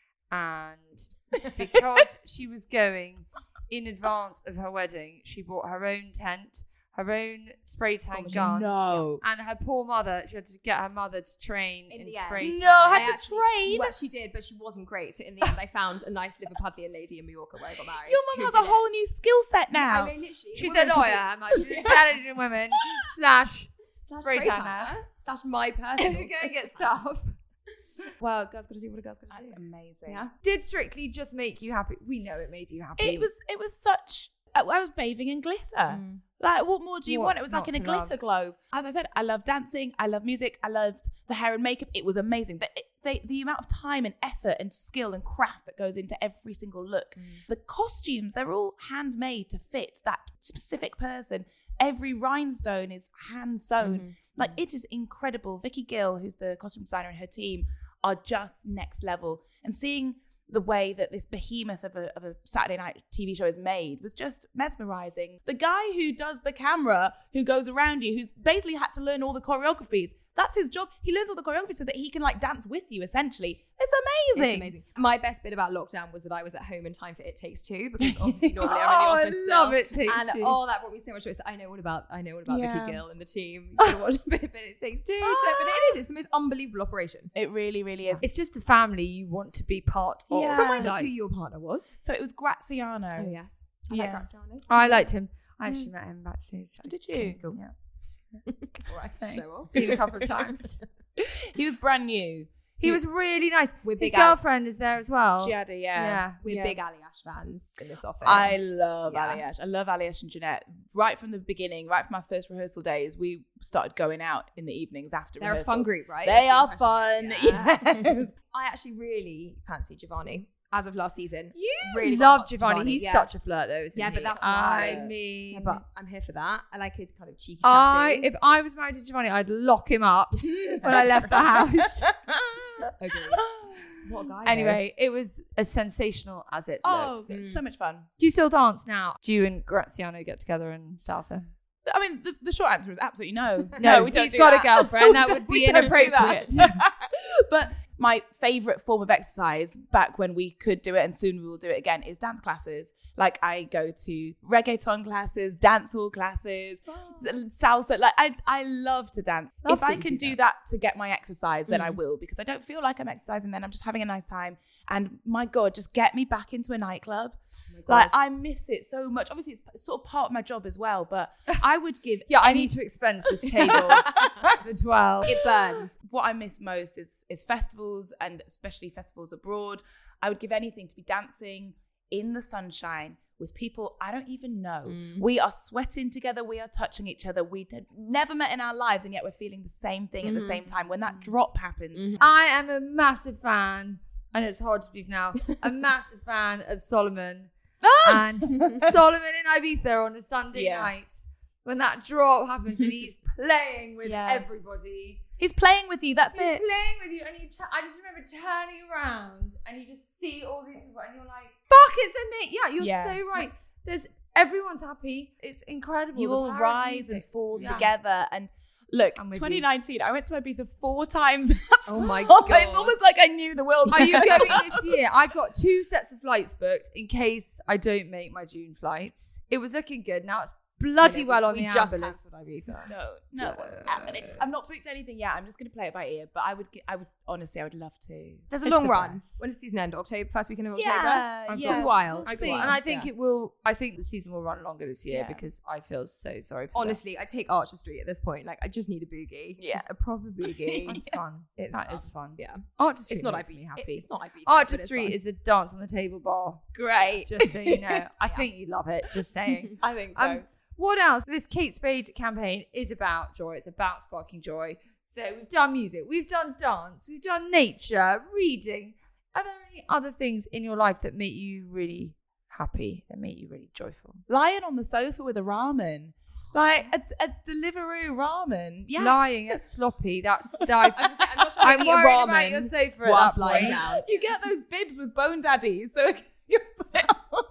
and because she was going in advance of her wedding, she bought her own tent, her own spray tan gun, No. and her poor mother. She had to get her mother to train in, In the spray end. tan. No, I I had to actually- train. Well, she did, but she wasn't great. So in the end, I found a nice Liverpudlian lady in Mallorca where I got married. Your who mum has did a whole it. new skill set now. I mean, literally. She's a women could lawyer, be- how much? She's intelligent women slash Slash spray spray tanner. tanner. Slash my personal. Go spray get tanner. stuff. Well, girls got to do what a girl's got to That's do. amazing. Yeah. Did Strictly just make you happy? We know it made you happy. It was it was such I I was bathing in glitter. Mm. Like, what more do you want? It What's was like not in a to love? glitter globe. As I said, I love dancing. I love music. I loved the hair and makeup. It was amazing. But it, they, the amount of time and effort and skill and craft that goes into every single look. The costumes, they're all handmade to fit that specific person. Every rhinestone is hand sewn. Mm-hmm. Like, it is incredible. Vicky Gill, who's the costume designer, and her team are just next level. And seeing the way that this behemoth of a, of a Saturday night T V show is made was just mesmerizing. The guy who does the camera, who goes around you, who's basically had to learn all the choreographies, that's his job. He learns all the choreography so that he can like dance with you, essentially. It's amazing. It's amazing. My best bit about lockdown was that I was at home in time for It Takes Two, because obviously normally I'm Oh, I in the office love still. It Takes and Two. oh, that brought me so much joy. So I know all about I know all about Yeah. Vicky Gill and the team. You can watch a bit of It Takes Two. So, but it is. It's the most unbelievable operation. It really, really is. It's just a family you want to be part of. Yeah. Remind us Like- who your partner was. So it was Graziano. Oh yes, I Yeah. like Graziano. I liked him. I actually met him backstage. Did you? Okay, cool. Yeah. All right, Thanks. show off. Been a couple of times. He was brand new. He was really nice. We're His big Al- girlfriend is there as well. Giada, yeah. Yeah. We're Yeah. big Ali Ash fans in this office. I love Yeah. Aliash. I love Aliash and Jeanette. Right from the beginning, right from our first rehearsal days, we started going out in the evenings after They're a rehearsals. fun group, right? They That's the are impression. fun. Yeah. Yes. I actually really fancy Giovanni as of last season. You really got love hot to Giovanni. He's yeah. such a flirt, though, isn't Yeah, he? but that's I why. mean, Yeah, but I'm here for that. I like a kind of cheeky I chappy. if I was married to Giovanni, I'd lock him up when I left the house. Agreed. What a guy. Anyway, it was as sensational as it Oh, looks. Mm. so much fun. Do you still dance now? Do you and Graziano get together and salsa? I mean, the, the short answer is absolutely no. No, we don't he's do got a that. girlfriend. We That don't- would we be don't do that. inappropriate. But my favorite form of exercise, back when we could do it, and soon we will do it again, is dance classes. Like, I go to reggaeton classes, dancehall classes, salsa. Like, I I love to dance. Love if I that you can do do that to get my exercise, then I Mm. will, because I don't feel like I'm exercising then. I'm just having a nice time. And my God, just get me back into a nightclub. Like, I miss it so much. Obviously, it's sort of part of my job as well, but I would give Yeah, I any- need to expense this table for twelve. It burns. what I miss most is is festivals, and especially festivals abroad. I would give anything to be dancing in the sunshine with people I don't even know. Mm. We are sweating together. We are touching each other. We did, never met in our lives, and yet we're feeling the same thing at the Mhm. same time. When that drop happens, Mhm. I am a massive fan, and it's hard to believe now, a massive fan of Solomon. And Solomon in Ibiza on a Sunday Yeah. night when that drop happens and he's playing with Yeah. everybody. He's playing with you. That's He's it. playing with you, and you. T- I just remember turning around, and you just see all these people, and you're like, "Fuck, it's amazing!" Yeah, you're Yeah. so right. There's everyone's happy. It's incredible. You The all power of rise and music. fall Yeah. together. And look, I'm with twenty you. nineteen, I went to Ibiza four times. That's Oh my so- God. It's almost like I knew the world. Are you going this year? I've got two sets of flights booked in case I don't make my June flights. It was looking good. Now it's bloody I know, well on we the just ambulance. cancelled Ibiza. No, no, it wasn't happening. I've not booked anything yet. I'm just going to play it by ear. But I would, get, I would honestly, I would love to. There's a It's long the run. best. When does the season end? October, first weekend of October? Yeah, I'm yeah. so wild. We'll I see. and I think Yeah. it will. I think the season will run longer this year Yeah. because I feel so sorry for Honestly, I take Archer Street at this point. Like, I just need a boogie. Yeah. Just a proper boogie. that. It's fun. It's That fun. is fun. Yeah. Archer Street It's not makes Ibiza. me happy. It's not Ibiza. Archer but it's Street fun. is a dance on the table bar. Great. Just so you know, I think you love it. Just saying. I think so. Um, what else? This Kate Spade campaign is about joy. It's about sparking joy. So we've done music, we've done dance, we've done nature, reading. Are there any other things in your life that make you really happy, that make you really joyful? Lying on the sofa with a ramen. Like a, a Deliveroo ramen. Yeah. Lying at sloppy. That's that. I was gonna say, I'm not sure I'm I'm worried ramen about your sofa at whilst that lying point. down. You get those bibs with bone daddies. So you put it on.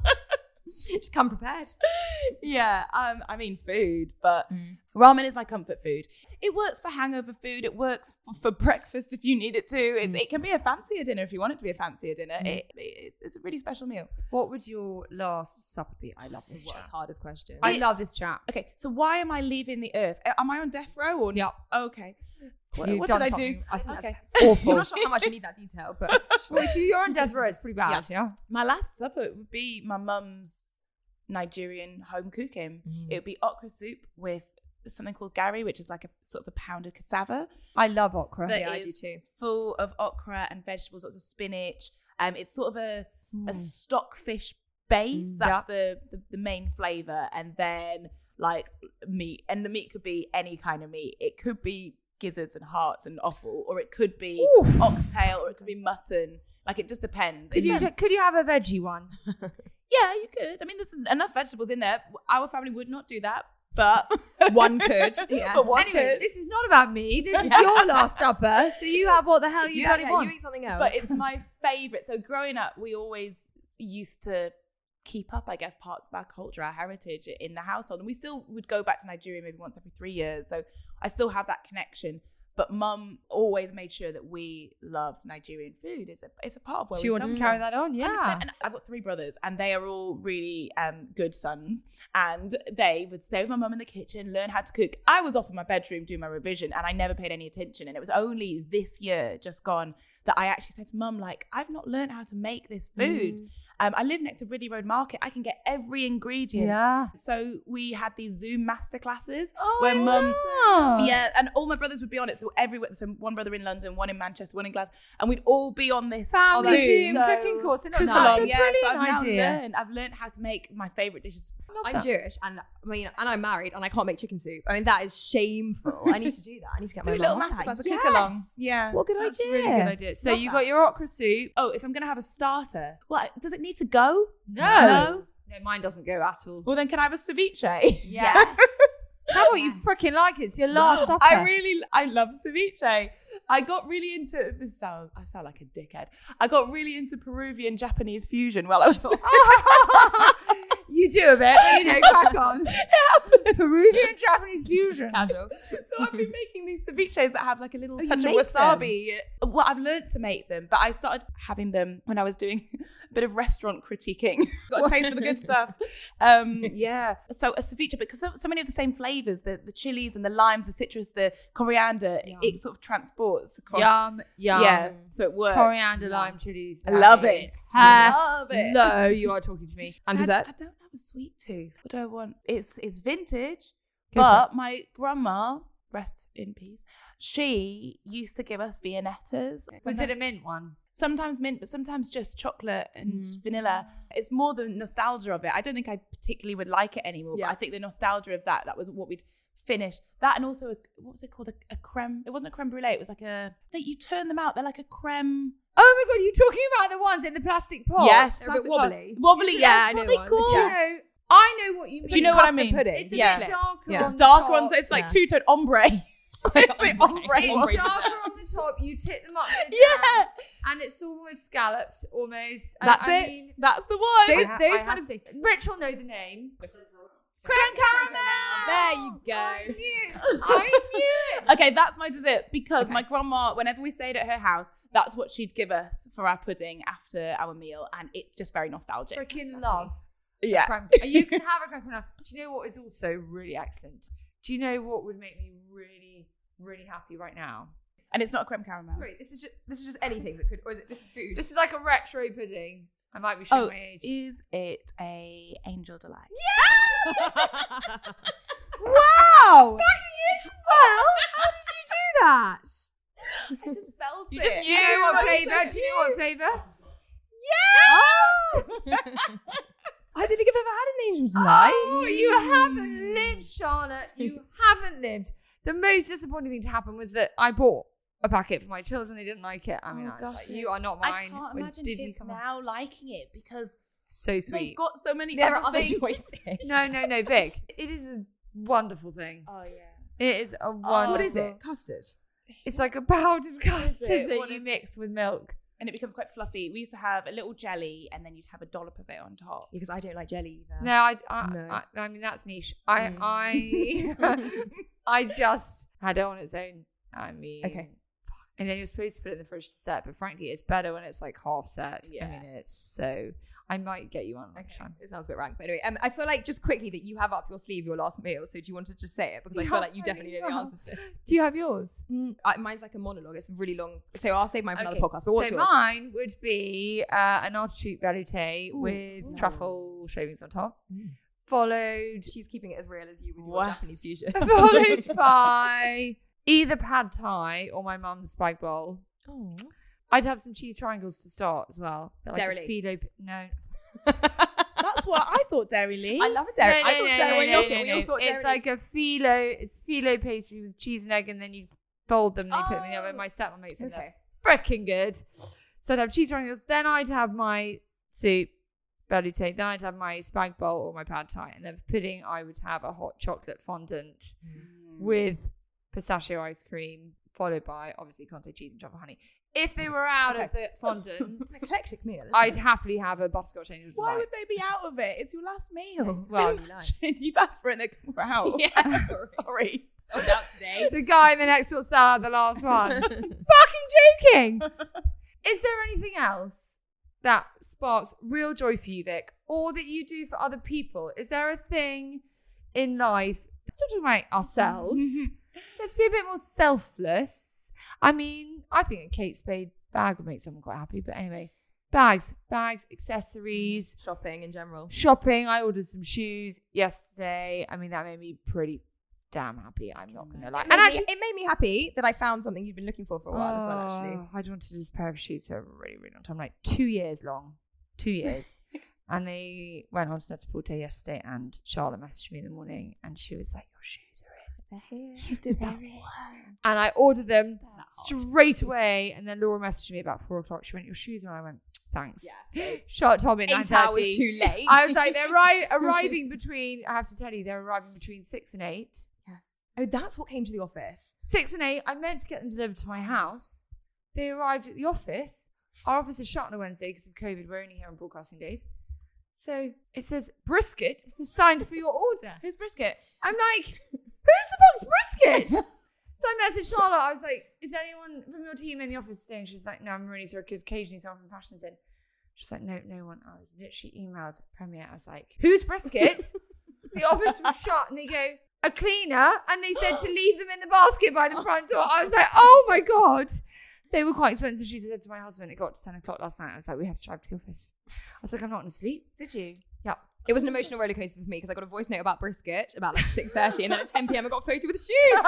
Just come prepared. Yeah, um, I mean food, but ramen is my comfort food. It works for hangover food. It works for, for breakfast if you need it to. It, it can be a fancier dinner if you want it to be a fancier dinner. It, it, it's a really special meal. What would your last supper be? I love this This is chat. the hardest question. I It's- love this chat. Okay, so why am I leaving the earth? Am I on death row or Yeah. Okay. What, You've what done did I do? something- I think Okay. I'm Awful. not sure how much you need that detail, but Well, if you're on death row, it's pretty bad. Yeah. My last supper would be my mum's Nigerian home cooking. It would be okra soup with something called gari, which is like a sort of a pounded cassava. I love okra. that Yeah, I do is too. full of okra and vegetables, lots of spinach. Um, it's sort of a a stockfish base. Mm, That's the, the the main flavor, and then like meat, and the meat could be any kind of meat. It could be gizzards and hearts and offal, or it could be oxtail, or it could be mutton. Like it just depends. Could It you depends. could you have a veggie one? Yeah, you could. I mean, there's enough vegetables in there. Our family would not do that, but one could. Yeah. But one Anyway, could. this is not about me. This is your last supper. So you have what the hell you Yeah, bloody yeah, want. you eat something else. But it's my favorite. So growing up, we always used to keep up, I guess, parts of our culture, our heritage in the household. And we still would go back to Nigeria maybe once every three years. So I still have that connection. But mum always made sure that we loved Nigerian food. It's a it's a part of where She we wanted come to carry from. that on, one hundred yeah. percent. And I've got three brothers, and they are all really um, good sons. And they would stay with my mum in the kitchen, learn how to cook. I was off in my bedroom doing my revision, and I never paid any attention. And it was only this year, just gone, that I actually said to mum, like, I've not learned how to make this food. Mm. Um, I live next to Ridley Road Market. I can get every ingredient. Yeah. So we had these Zoom masterclasses Oh, where mum yeah. yeah, and all my brothers would be on it. So everywhere, so one brother in London, one in Manchester, one in Glasgow, and we'd all be on this Family that's Zoom so cooking course. Isn't it? cook That's along. a Yeah, so I've brilliant now idea. learned. I've learned how to make my favourite dishes. I'm Jewish, and I mean, and I'm married, and I can't make chicken soup. I mean, that is shameful. I need to do that. I need to get Do my a little mum on that. masterclass, a Yes. cook along. Yeah. What good That's idea. a really good idea. So Love you that. got your okra soup. Oh, if I'm gonna have a starter, what does it need to go? No. No. No, mine doesn't go at all. Well, then can I have a ceviche? Yes. How about you freaking like it? It's your last supper. I really, I love ceviche. I got really into this. Sounds, I sound like a dickhead. I got really into Peruvian Japanese fusion while I was. You do a bit, but you know, crack on. Peruvian Japanese fusion. Casual. So I've been making these ceviches that have like a little Oh, you touch of make wasabi. Well, I've learned to make them, but I started having them when I was doing a bit of restaurant critiquing. Got a taste for the good stuff. Um, yeah. So a ceviche, because so, so many of the same flavors, the, the chilies and the limes, the citrus, the coriander, it, it sort of transports across. Yum, yum. Yeah. So it works. Coriander, lime, chilies. I love it. Hello, Love it. you are talking to me. And I, dessert? I don't have a sweet tooth. What do I want? It's it's vintage, Go for but my grandma, rest in peace, she used to give us Viennettas. Was it a Sometimes- mint one? Sometimes mint, but sometimes just chocolate and Mm. vanilla. It's more the nostalgia of it. I don't think I particularly would like it anymore, Yeah. but I think the nostalgia of that, that was what we'd finish. That and also, a, what was it called? A, a creme. It wasn't a creme brulee. It was like a, no, you turn them out. They're like a creme. Oh my god, you're talking about the ones in the plastic pot? Yes. They're a bit plastic pot. wobbly. Wobbly, yeah. I That's know what they ones. call. Do you know, I know what you mean. Do you know what I Custard mean? pudding. It's a Yeah. bit darker. Yeah. on It's the darker top. on, so it's like Yeah. two-tone ombre. It's the ombre. It's ombre darker dessert. on the top. You tip them up and Yeah, down, and it's almost scalloped, almost. And that's I it. mean, That's the one. Those- I ha- those I kind have of- to say- Rich will know the name. Creme caramel. There you go. I knew. I knew it. Okay, that's my dessert because Okay. my grandma, whenever we stayed at her house, that's what she'd give us for our pudding after our meal, and it's just very nostalgic. Freaking love. Yeah. Creme. You can have a creme caramel. Do you know what is also really excellent? Do you know what would make me really, really happy right now? And it's not a creme caramel. Sorry, this is just this is just anything that could, or is it? This is food. This is like a retro pudding. I might be showing Oh, my age. is it a angel delight? Wow. Fucking is as Well, how did you do that? I just felt You it. just do you know what flavour? Do you know what flavour? I don't think I've ever had an angel delight. Oh, you haven't lived, Charlotte. You haven't lived. The most disappointing thing to happen was that I bought a packet for my children. They didn't like it. I mean, Oh, I was gosh, like, you are not I mine. can't When imagine did you kids come on? now liking it because So they've sweet. got so many There are other other things. choices. No, no, no, Vic. It is a wonderful thing. Oh yeah. It is a wonderful. What is it? Custard. It's like a powdered custard it? that What you is it? mix with milk. And it becomes quite fluffy. We used to have a little jelly, and then you'd have a dollop of it on top. Because I don't like jelly either. No, I, I, No. I, I mean that's niche. I, Mm. I, I just had it on its own. I mean, Okay. And then you're supposed to put it in the fridge to set, but frankly, it's better when it's like half set. Yeah. I mean, it's so. I might get you one next Okay. time. It sounds a bit rank, but anyway, um, I feel like just quickly that you have up your sleeve your last meal. So do you want to just say it? Because I Yeah, feel like you I definitely know the know. answer to this. Do you have yours? Mm, I, mine's like a monologue. It's really long, so I'll save mine for another Okay. podcast. But what's so yours? mine would be uh, an artichoke velouté with Ooh. truffle shavings on top, Mm. followed She's keeping it as real as you with your Wow. Japanese fusion. followed by either pad thai or my mum's spag bowl. Oh. I'd have some cheese triangles to start as well. They're like Dairy a Lee. phyllo- no. That's what I thought, Dairy Lee. I love a dairy. No, I no, thought no, dairy. no, when no, you no, thought- we all no. thought It's dairy. like a phyllo. It's phyllo pastry with cheese and egg, and then you fold them and you put them in the oven. Oh. My stepmom makes them. Okay. They're freaking good. So I'd have cheese triangles. Then I'd have my soup, velouté. Then I'd have my spag bowl or my pad thai, and then for pudding I would have a hot chocolate fondant with pistachio ice cream, followed by obviously Conte cheese and truffle honey. If they were out of the fondants, It's an eclectic meal. isn't I'd it? happily have a butterscotch angel Why delight. would they be out of it? It's your last meal. Well, You've asked for it and they're out. Yeah, Sorry. sold out today. the guy in the next door cell had the last one. Fucking joking. Is there anything else that sparks real joy for you, Vic, or that you do for other people? Is there a thing in life? Let's not talk about ourselves. Let's be a bit more selfless. I mean, I think a Kate Spade bag would make someone quite happy. But anyway, bags, bags, accessories, Shopping in general. shopping. I ordered some shoes yesterday. I mean, that made me pretty damn happy. I'm not going to lie. It And made, actually, me, it made me happy that I found something you'd been looking for for a while as well, actually. Oh, I'd wanted this pair of shoes for a really, really long time, like two years long, two years. And they went on to Net-a-Porter yesterday, and Charlotte messaged me in the morning, and she was like, "Your shoes are in." You did that. And I ordered them That's straight away, and then Laura messaged me about four o'clock. She went, "Your shoes are in." I went, "Thanks." Yeah. Charlotte told me at nine Eight hours thirty. too late. I was like, "They're arri- arriving between." I have to tell you, they're arriving between six and eight. yes. Oh, that's what came to the office. Six and eight. I meant to get them delivered to my house. They arrived at the office. Our office is shut on a Wednesday because of COVID. We're only here on broadcasting days. So it says brisket was signed for your order. Who's brisket? I'm like, who's the fuck's brisket? So I messaged Charlotte. I was like, is anyone from your team in the office today? And she's like, no, I'm really sorry because occasionally someone from fashion's in. She's like, no, no one. I was literally emailed Premier. I was like, who's brisket? The office was shut and they go, a cleaner. And they said to leave them in the basket by the front door. I was like, oh my God. They were quite expensive shoes. I said to my husband, it got to ten o'clock last night. I was like, we have to drive to the office. I was like, I'm not going to sleep. Did you? Yeah. It was an emotional roller coaster for me because I got a voice note about brisket about like six thirty, and then at ten p.m. I got a photo with shoes.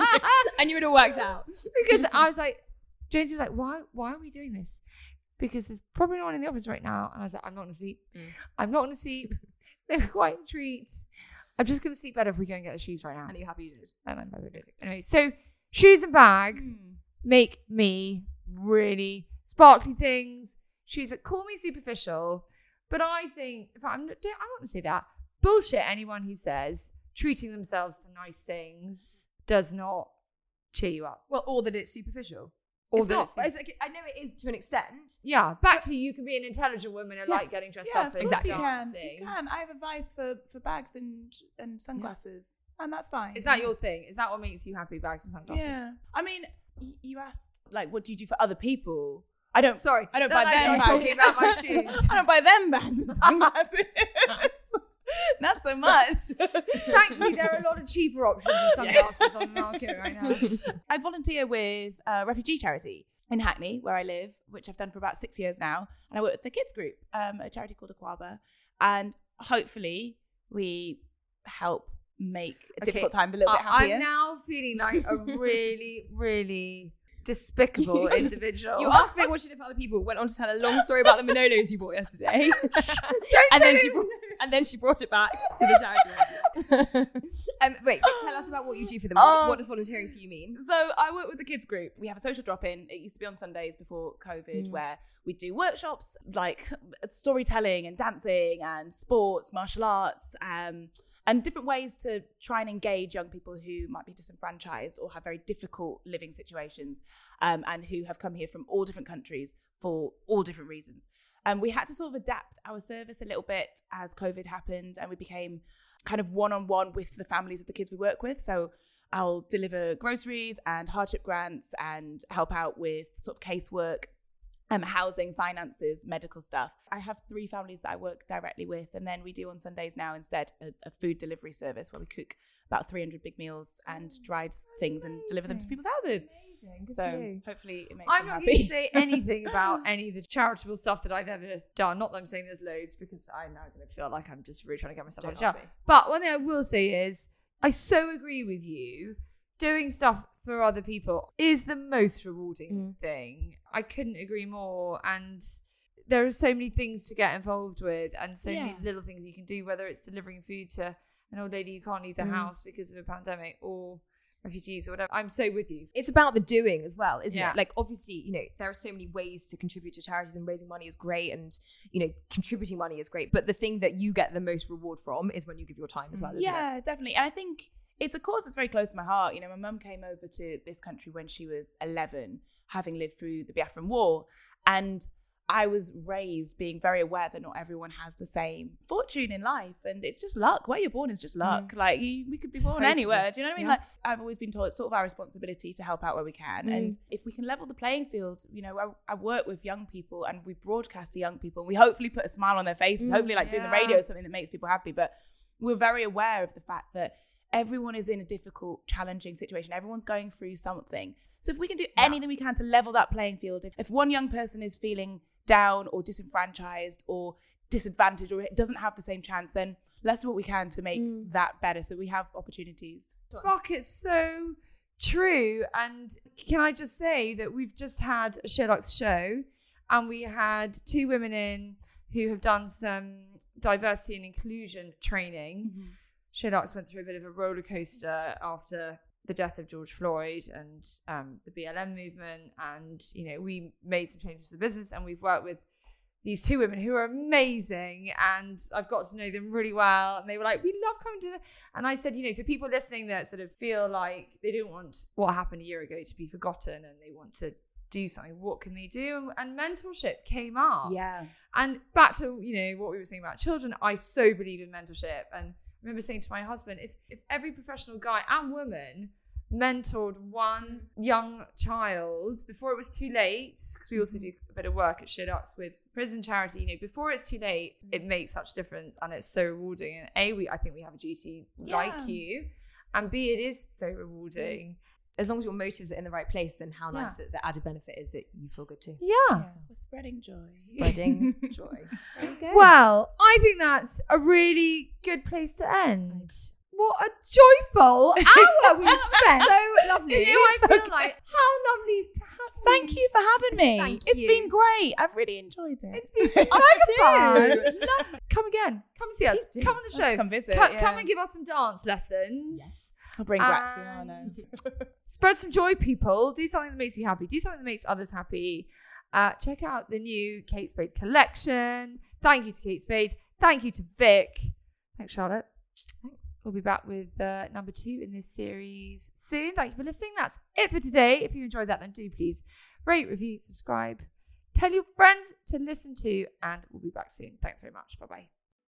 I knew it all worked out. Because I was like, Jonesy was like, why why are we doing this? Because there's probably no one in the office right now. And I was like, I'm not going to sleep. Mm. I'm not going to sleep. They were quite a treat. I'm just going to sleep better if we go and get the shoes right now. And are you happy you did? And I'm very good. Anyway, so shoes and bags Hmm. make me really sparkly things. Shoes that call me superficial. But I think, if I'm, I'm not going to say that, bullshit anyone who says treating themselves to nice things does not cheer you up. Well, or that it's superficial. Or It's that not. it's- but it's like, I know it is to an extent. Yeah, back to you can be an intelligent woman and Yes. like getting dressed Yeah, up of and course you can. dancing. You can. I have advice for, for bags and and sunglasses, and that's fine. Is that your thing? Is that what makes you happy, bags and sunglasses? Yeah. I mean, y- you asked like, what do you do for other people? I don't. Sorry, I don't then buy I them started bags. talking about my shoes. I don't buy them bags and sunglasses. Not so much. Thankfully, there are a lot of cheaper options of sunglasses on the market right now. I volunteer with a refugee charity in Hackney, where I live, which I've done for about six years now. And I work with the kids group, um, a charity called Aquaba. And hopefully we help make a Okay, difficult time a little bit I- happier. I'm now feeling like a really, really despicable individual. You asked me what she did for other people, went on to tell a long story about the Manolos you bought yesterday. and then she brought, and then she brought it back to the charity. um, wait, tell us about what you do for them. What, Oh. what does volunteering for you mean? So I work with the kids group. We have a social drop-in. It used to be on Sundays before COVID, where we do workshops like storytelling and dancing and sports, martial arts, um, and different ways to try and engage young people who might be disenfranchised or have very difficult living situations, um, and who have come here from all different countries for all different reasons. And we had to sort of adapt our service a little bit as COVID happened, and we became kind of one-on-one with the families of the kids we work with. So I'll deliver groceries and hardship grants and help out with sort of casework, um, housing, finances, medical stuff. I have three families that I work directly with, and then we do on Sundays now instead a, a food delivery service where we cook about three hundred big meals and dried things and deliver them to people's houses. Amazing. Good So for you. hopefully it makes I'm them not happy. going to say anything about any of the charitable stuff that I've ever done. Not that I'm saying there's loads, because I'm now going to feel like I'm just really trying to get myself out of Don't jail. ask me. But one thing I will say is, I so agree with you. Doing stuff for other people is the most rewarding thing. I couldn't agree more. And there are so many things to get involved with, and so many Yeah. little things you can do, whether it's delivering food to an old lady who can't leave the house because of a pandemic, or refugees or whatever. I'm so with you. It's about the doing as well, isn't Yeah. it? Like, obviously, you know, there are so many ways to contribute to charities, and raising money is great, and, you know, contributing money is great. But the thing that you get the most reward from is when you give your time as well, isn't it? Yeah, definitely. And I think it's a cause that's very close to my heart. You know, my mum came over to this country when she was eleven, having lived through the Biafran War. And I was raised being very aware that not everyone has the same fortune in life. And it's just luck. Where you're born is just luck. Mm. Like, you, we could be born Totally. anywhere. Do you know what I mean? Yeah. Like, I've always been told it's sort of our responsibility to help out where we can. Mm. And if we can level the playing field, you know, I, I work with young people and we broadcast to young people. And we hopefully put a smile on their faces. Mm, hopefully, like, doing the yeah. radio is something that makes people happy. But we're very aware of the fact that everyone is in a difficult, challenging situation. Everyone's going through something. So if we can do anything we can to level that playing field, if, if one young person is feeling down or disenfranchised or disadvantaged or doesn't have the same chance, then let's do what we can to make Mm. that better so we have opportunities. Fuck, it's so true. And can I just say that we've just had a Sherlock's show, and we had two women in who have done some diversity and inclusion training. Mm-hmm. Sherlock's went through a bit of a roller coaster after the death of George Floyd and um, the B L M movement. And, you know, we made some changes to the business, and we've worked with these two women who are amazing, and I've got to know them really well. And they were like, we love coming to, and I said, you know, for people listening that sort of feel like they don't want what happened a year ago to be forgotten, and they want to do something, what can they do? And, and mentorship came up. Yeah. And back to, you know, what we were saying about children, I so believe in mentorship. And I remember saying to my husband, if if every professional guy and woman mentored one young child before it was too late, because we also do a bit of work at Shit Ups with prison charity, you know, before it's too late, it makes such a difference, and it's so rewarding. And A, we I think we have a duty Yeah. like you, and B, it is so rewarding. As long as your motives are in the right place, then how nice Yeah. that the added benefit is that you feel good too. Yeah. Yeah. We're spreading joy. Spreading joy. Okay. Well, I think that's a really good place to end. What a joyful hour we spent. So lovely. You know, I So feel good. like how lovely to have Thank you for having me. Thank It's you. been great. I've really enjoyed it. It's been Us fun. too. Love- Come again. Come see us. Please do. Come on the Let's show. come visit, Co- yeah. Come and give us some dance lessons. I'll bring Graziano. And spread some joy, people. Do something that makes you happy. Do something that makes others happy. Uh, check out the new Kate Spade collection. Thank you to Kate Spade. Thank you to Vic. Thanks, Charlotte. Thanks. We'll be back with uh, number two in this series soon. Thank you for listening. That's it for today. If you enjoyed that, then do please rate, review, subscribe, tell your friends to listen to, and we'll be back soon. Thanks very much. Bye-bye.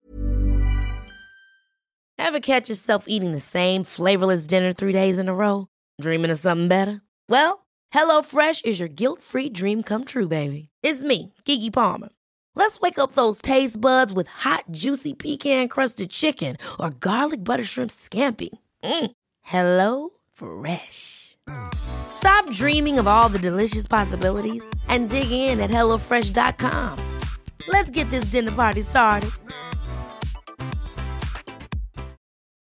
Ever catch yourself eating the same flavorless dinner three days in a row? Dreaming of something better? Well, HelloFresh is your guilt-free dream come true, baby. It's me, Keke Palmer. Let's wake up those taste buds with hot, juicy pecan-crusted chicken or garlic butter shrimp scampi. Mm. Hello Fresh. Stop dreaming of all the delicious possibilities and dig in at hello fresh dot com. Let's get this dinner party started.